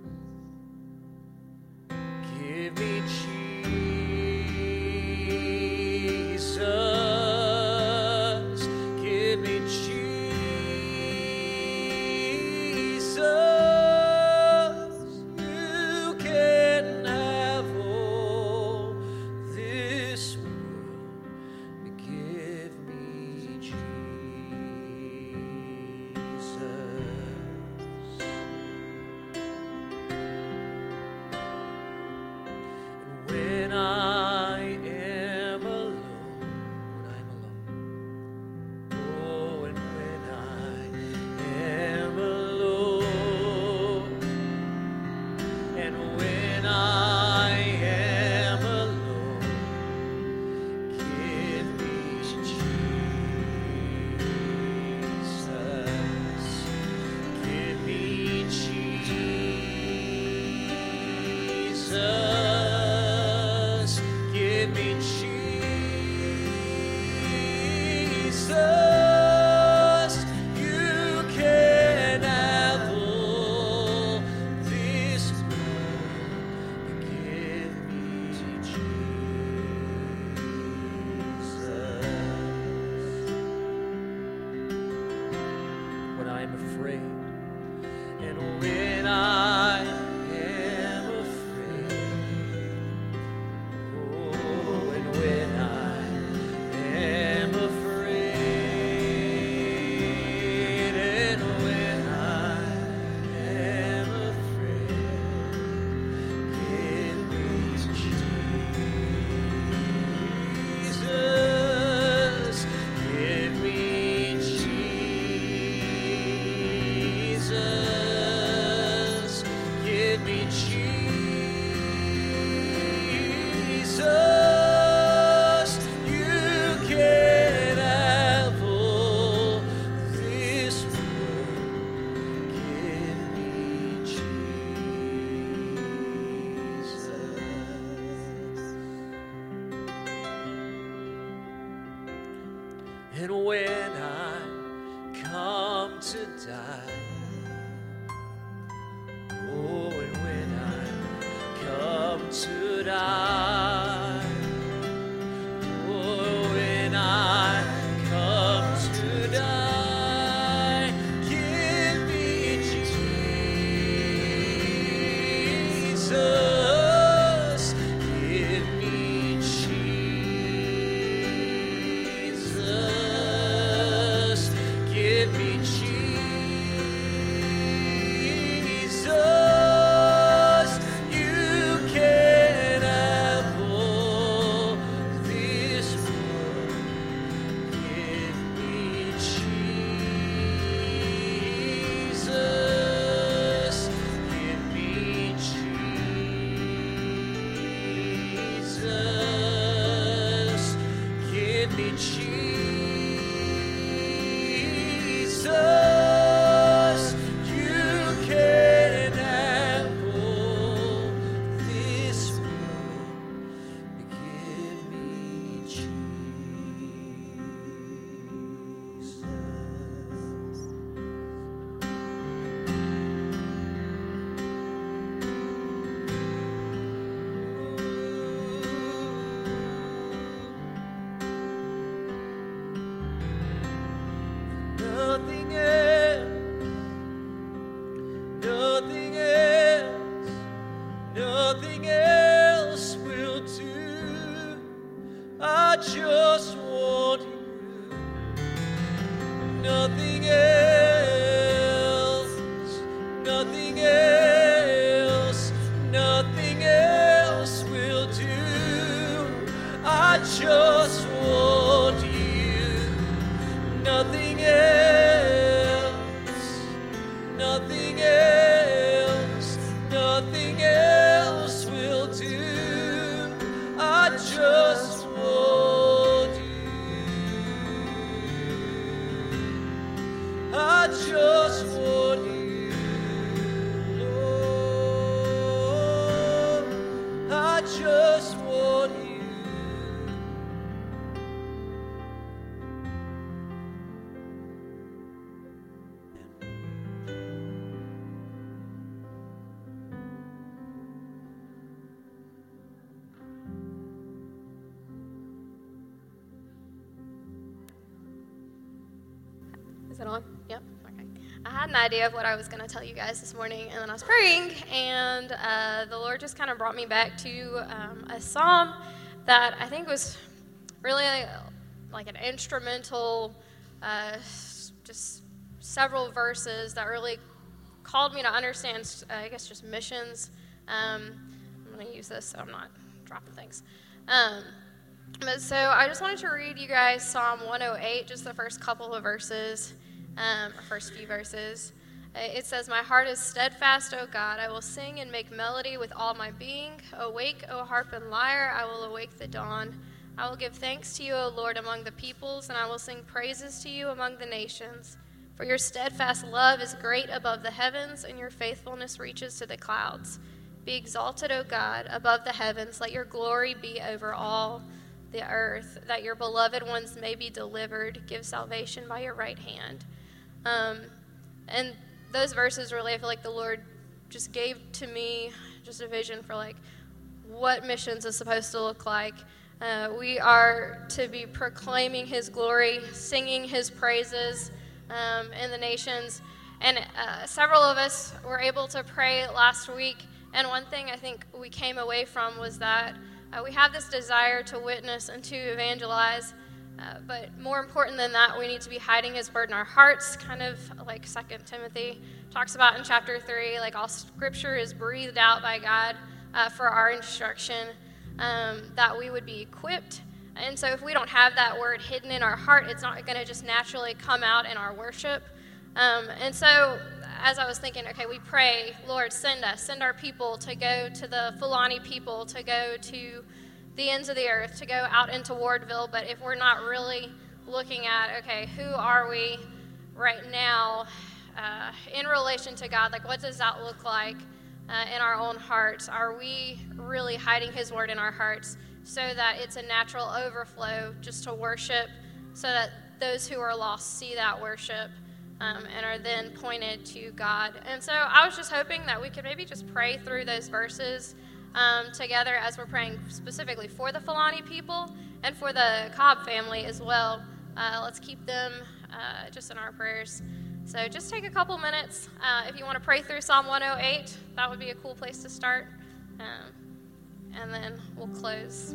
Speaker 2: give me Jesus. Give
Speaker 1: And when I come to die, oh, and when I come to die, oh, when I come to die, give me Jesus, give me Jesus, give me Jesus. You can have all this world. Give me Jesus. Give me Jesus. Give me Jesus. You can have all this world. Give me Jesus. Nothing else, nothing else, nothing else will do. I just want you. Nothing else, nothing else, nothing else will do. I just want you. Nothing else, nothing else, nothing else will do. I just want you. I just want you, Lord. I just want you.
Speaker 5: Is it on? Yep. Okay. I had an idea of what I was going to tell you guys this morning, and then I was praying, and the Lord just kind of brought me back to a psalm that I think was really like an instrumental, just several verses that really called me to understand, I guess, just missions. I'm going to use this so I'm not dropping things. But so I just wanted to read you guys Psalm 108, just the first couple of verses, or first few verses. It says, "My heart is steadfast, O God. I will sing and make melody with all my being. Awake, O harp and lyre. I will awake the dawn. I will give thanks to you, O Lord, among the peoples, and I will sing praises to you among the nations. For your steadfast love is great above the heavens, and your faithfulness reaches to the clouds. Be exalted, O God, above the heavens. Let your glory be over all the earth, that your beloved ones may be delivered. Give salvation by your right hand." And those verses really, I feel like the Lord just gave to me just a vision for like what missions is supposed to look like. We are to be proclaiming his glory, singing his praises in the nations. And several of us were able to pray last week. And one thing I think we came away from was that we have this desire to witness and to evangelize. But more important than that, we need to be hiding his word in our hearts, kind of like 2 Timothy talks about in chapter 3, like all scripture is breathed out by God for our instruction, that we would be equipped. And so if we don't have that word hidden in our heart, it's not going to just naturally come out in our worship. And so as I was thinking, okay, we pray, Lord, send us, send our people to go to the Fulani people, to go to the ends of the earth, to go out into Wardville. But if we're not really looking at, okay, who are we right now in relation to God? Like, what does that look like in our own hearts? Are we really hiding his word in our hearts so that it's a natural overflow just to worship, so that those who are lost see that worship and are then pointed to God. And so I was just hoping that we could maybe just pray through those verses together as we're praying specifically for the Fulani people and for the Cobb family as well. Let's keep them just in our prayers. So just take a couple minutes. If you want to pray through Psalm 108, that would be a cool place to start. And then we'll close.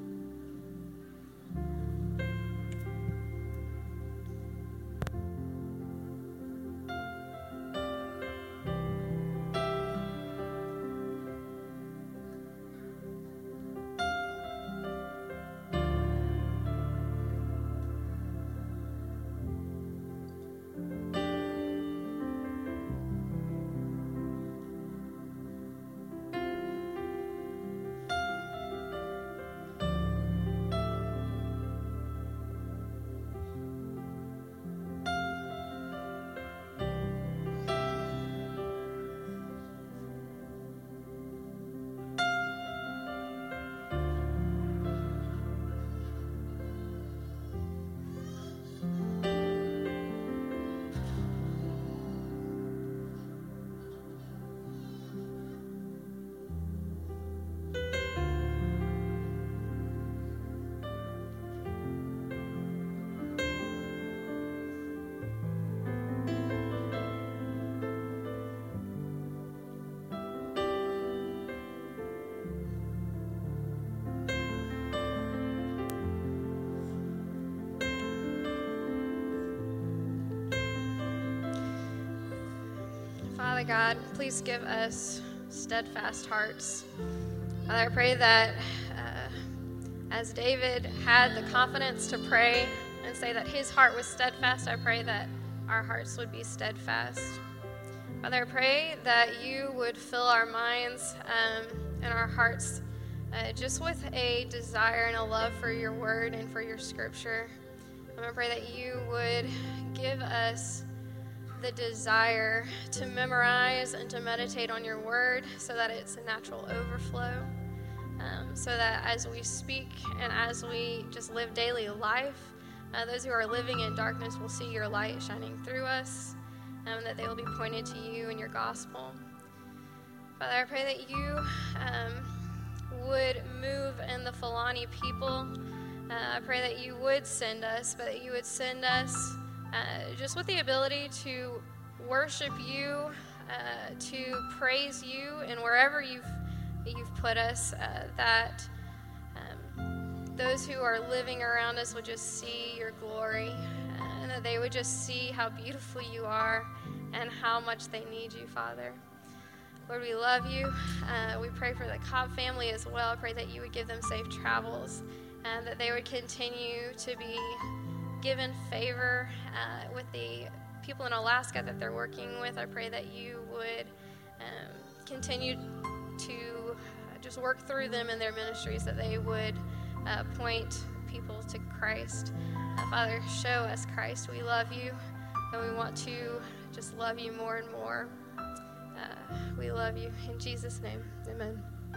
Speaker 5: Father God, please give us steadfast hearts. Father, I pray that as David had the confidence to pray and say that his heart was steadfast, I pray that our hearts would be steadfast. Father, I pray that you would fill our minds and our hearts just with a desire and a love for your word and for your scripture. I pray that you would give us the desire to memorize and to meditate on your word so that it's a natural overflow, so that as we speak and as we just live daily life, those who are living in darkness will see your light shining through us, and that they will be pointed to you and your gospel. Father, I pray that you would move in the Fulani people. I pray that you would send us, but that you would send us just with the ability to worship you, to praise you, and wherever you've put us, that those who are living around us would just see your glory, and that they would just see how beautiful you are and how much they need you, Father. Lord, we love you. We pray for the Cobb family as well. I pray that you would give them safe travels and that they would continue to be given favor with the people in Alaska that they're working with. I pray that you would continue to just work through them in their ministries, that they would point people to Christ. Father, show us Christ. We love you, and we want to just love you more and more. We love you. In Jesus' name, amen.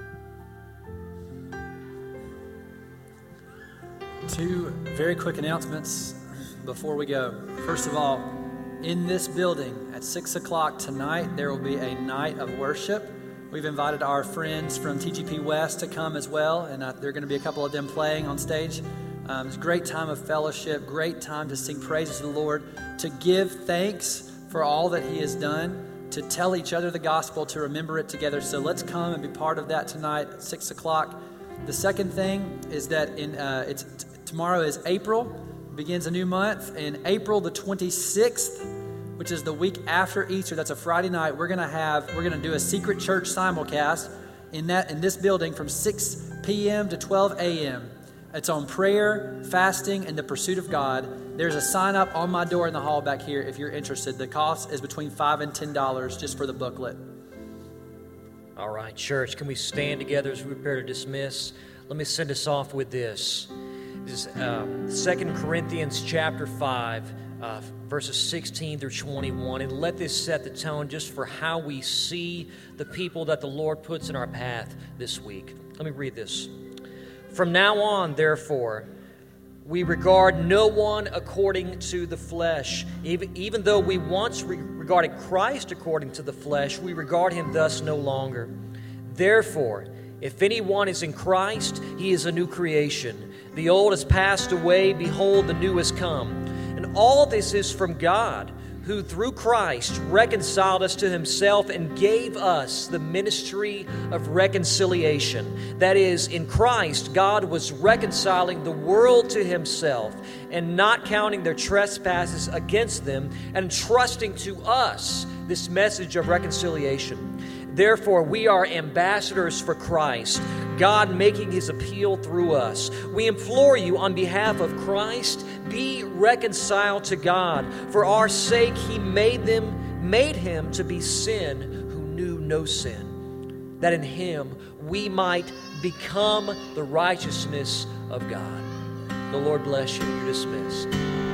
Speaker 3: Two very quick announcements before we go. First of all, in this building at 6 o'clock tonight, there will be a night of worship. We've invited our friends from TGP West to come as well, and there are going to be a couple of them playing on stage. It's a great time of fellowship, great time to sing praises to the Lord, to give thanks for all that He has done, to tell each other the gospel, to remember it together. So let's come and be part of that tonight at 6 o'clock. The second thing is that tomorrow is April, begins a new month, and April the 26th, which is the week after Easter, that's a Friday night, we're gonna do a secret church simulcast in this building from 6 p.m. to 12 a.m. It's on prayer, fasting, and the pursuit of God. There's a sign up on my door in the hall back here if you're interested. The cost is between $5 and $10 just for the booklet.
Speaker 1: All right, church, can we stand together as we prepare to dismiss? Let me send us off with this. This is 2 Corinthians chapter 5, verses 16 through 21. And let this set the tone just for how we see the people that the Lord puts in our path this week. Let me read this. From now on, therefore, We regard no one according to the flesh. Even though we once regarded Christ according to the flesh, we regard him thus no longer. Therefore, if anyone is in Christ, he is a new creation. The old has passed away, behold, the new has come. And all this is from God, who through Christ reconciled us to himself and gave us the ministry of reconciliation. That is, in Christ, God was reconciling the world to himself and not counting their trespasses against them, and entrusting to us this message of reconciliation. Therefore, we are ambassadors for Christ, God making his appeal through us. We implore you on behalf of Christ, be reconciled to God. For our sake, he made him to be sin who knew no sin, that in him we might become the righteousness of God. The Lord bless you. You're dismissed.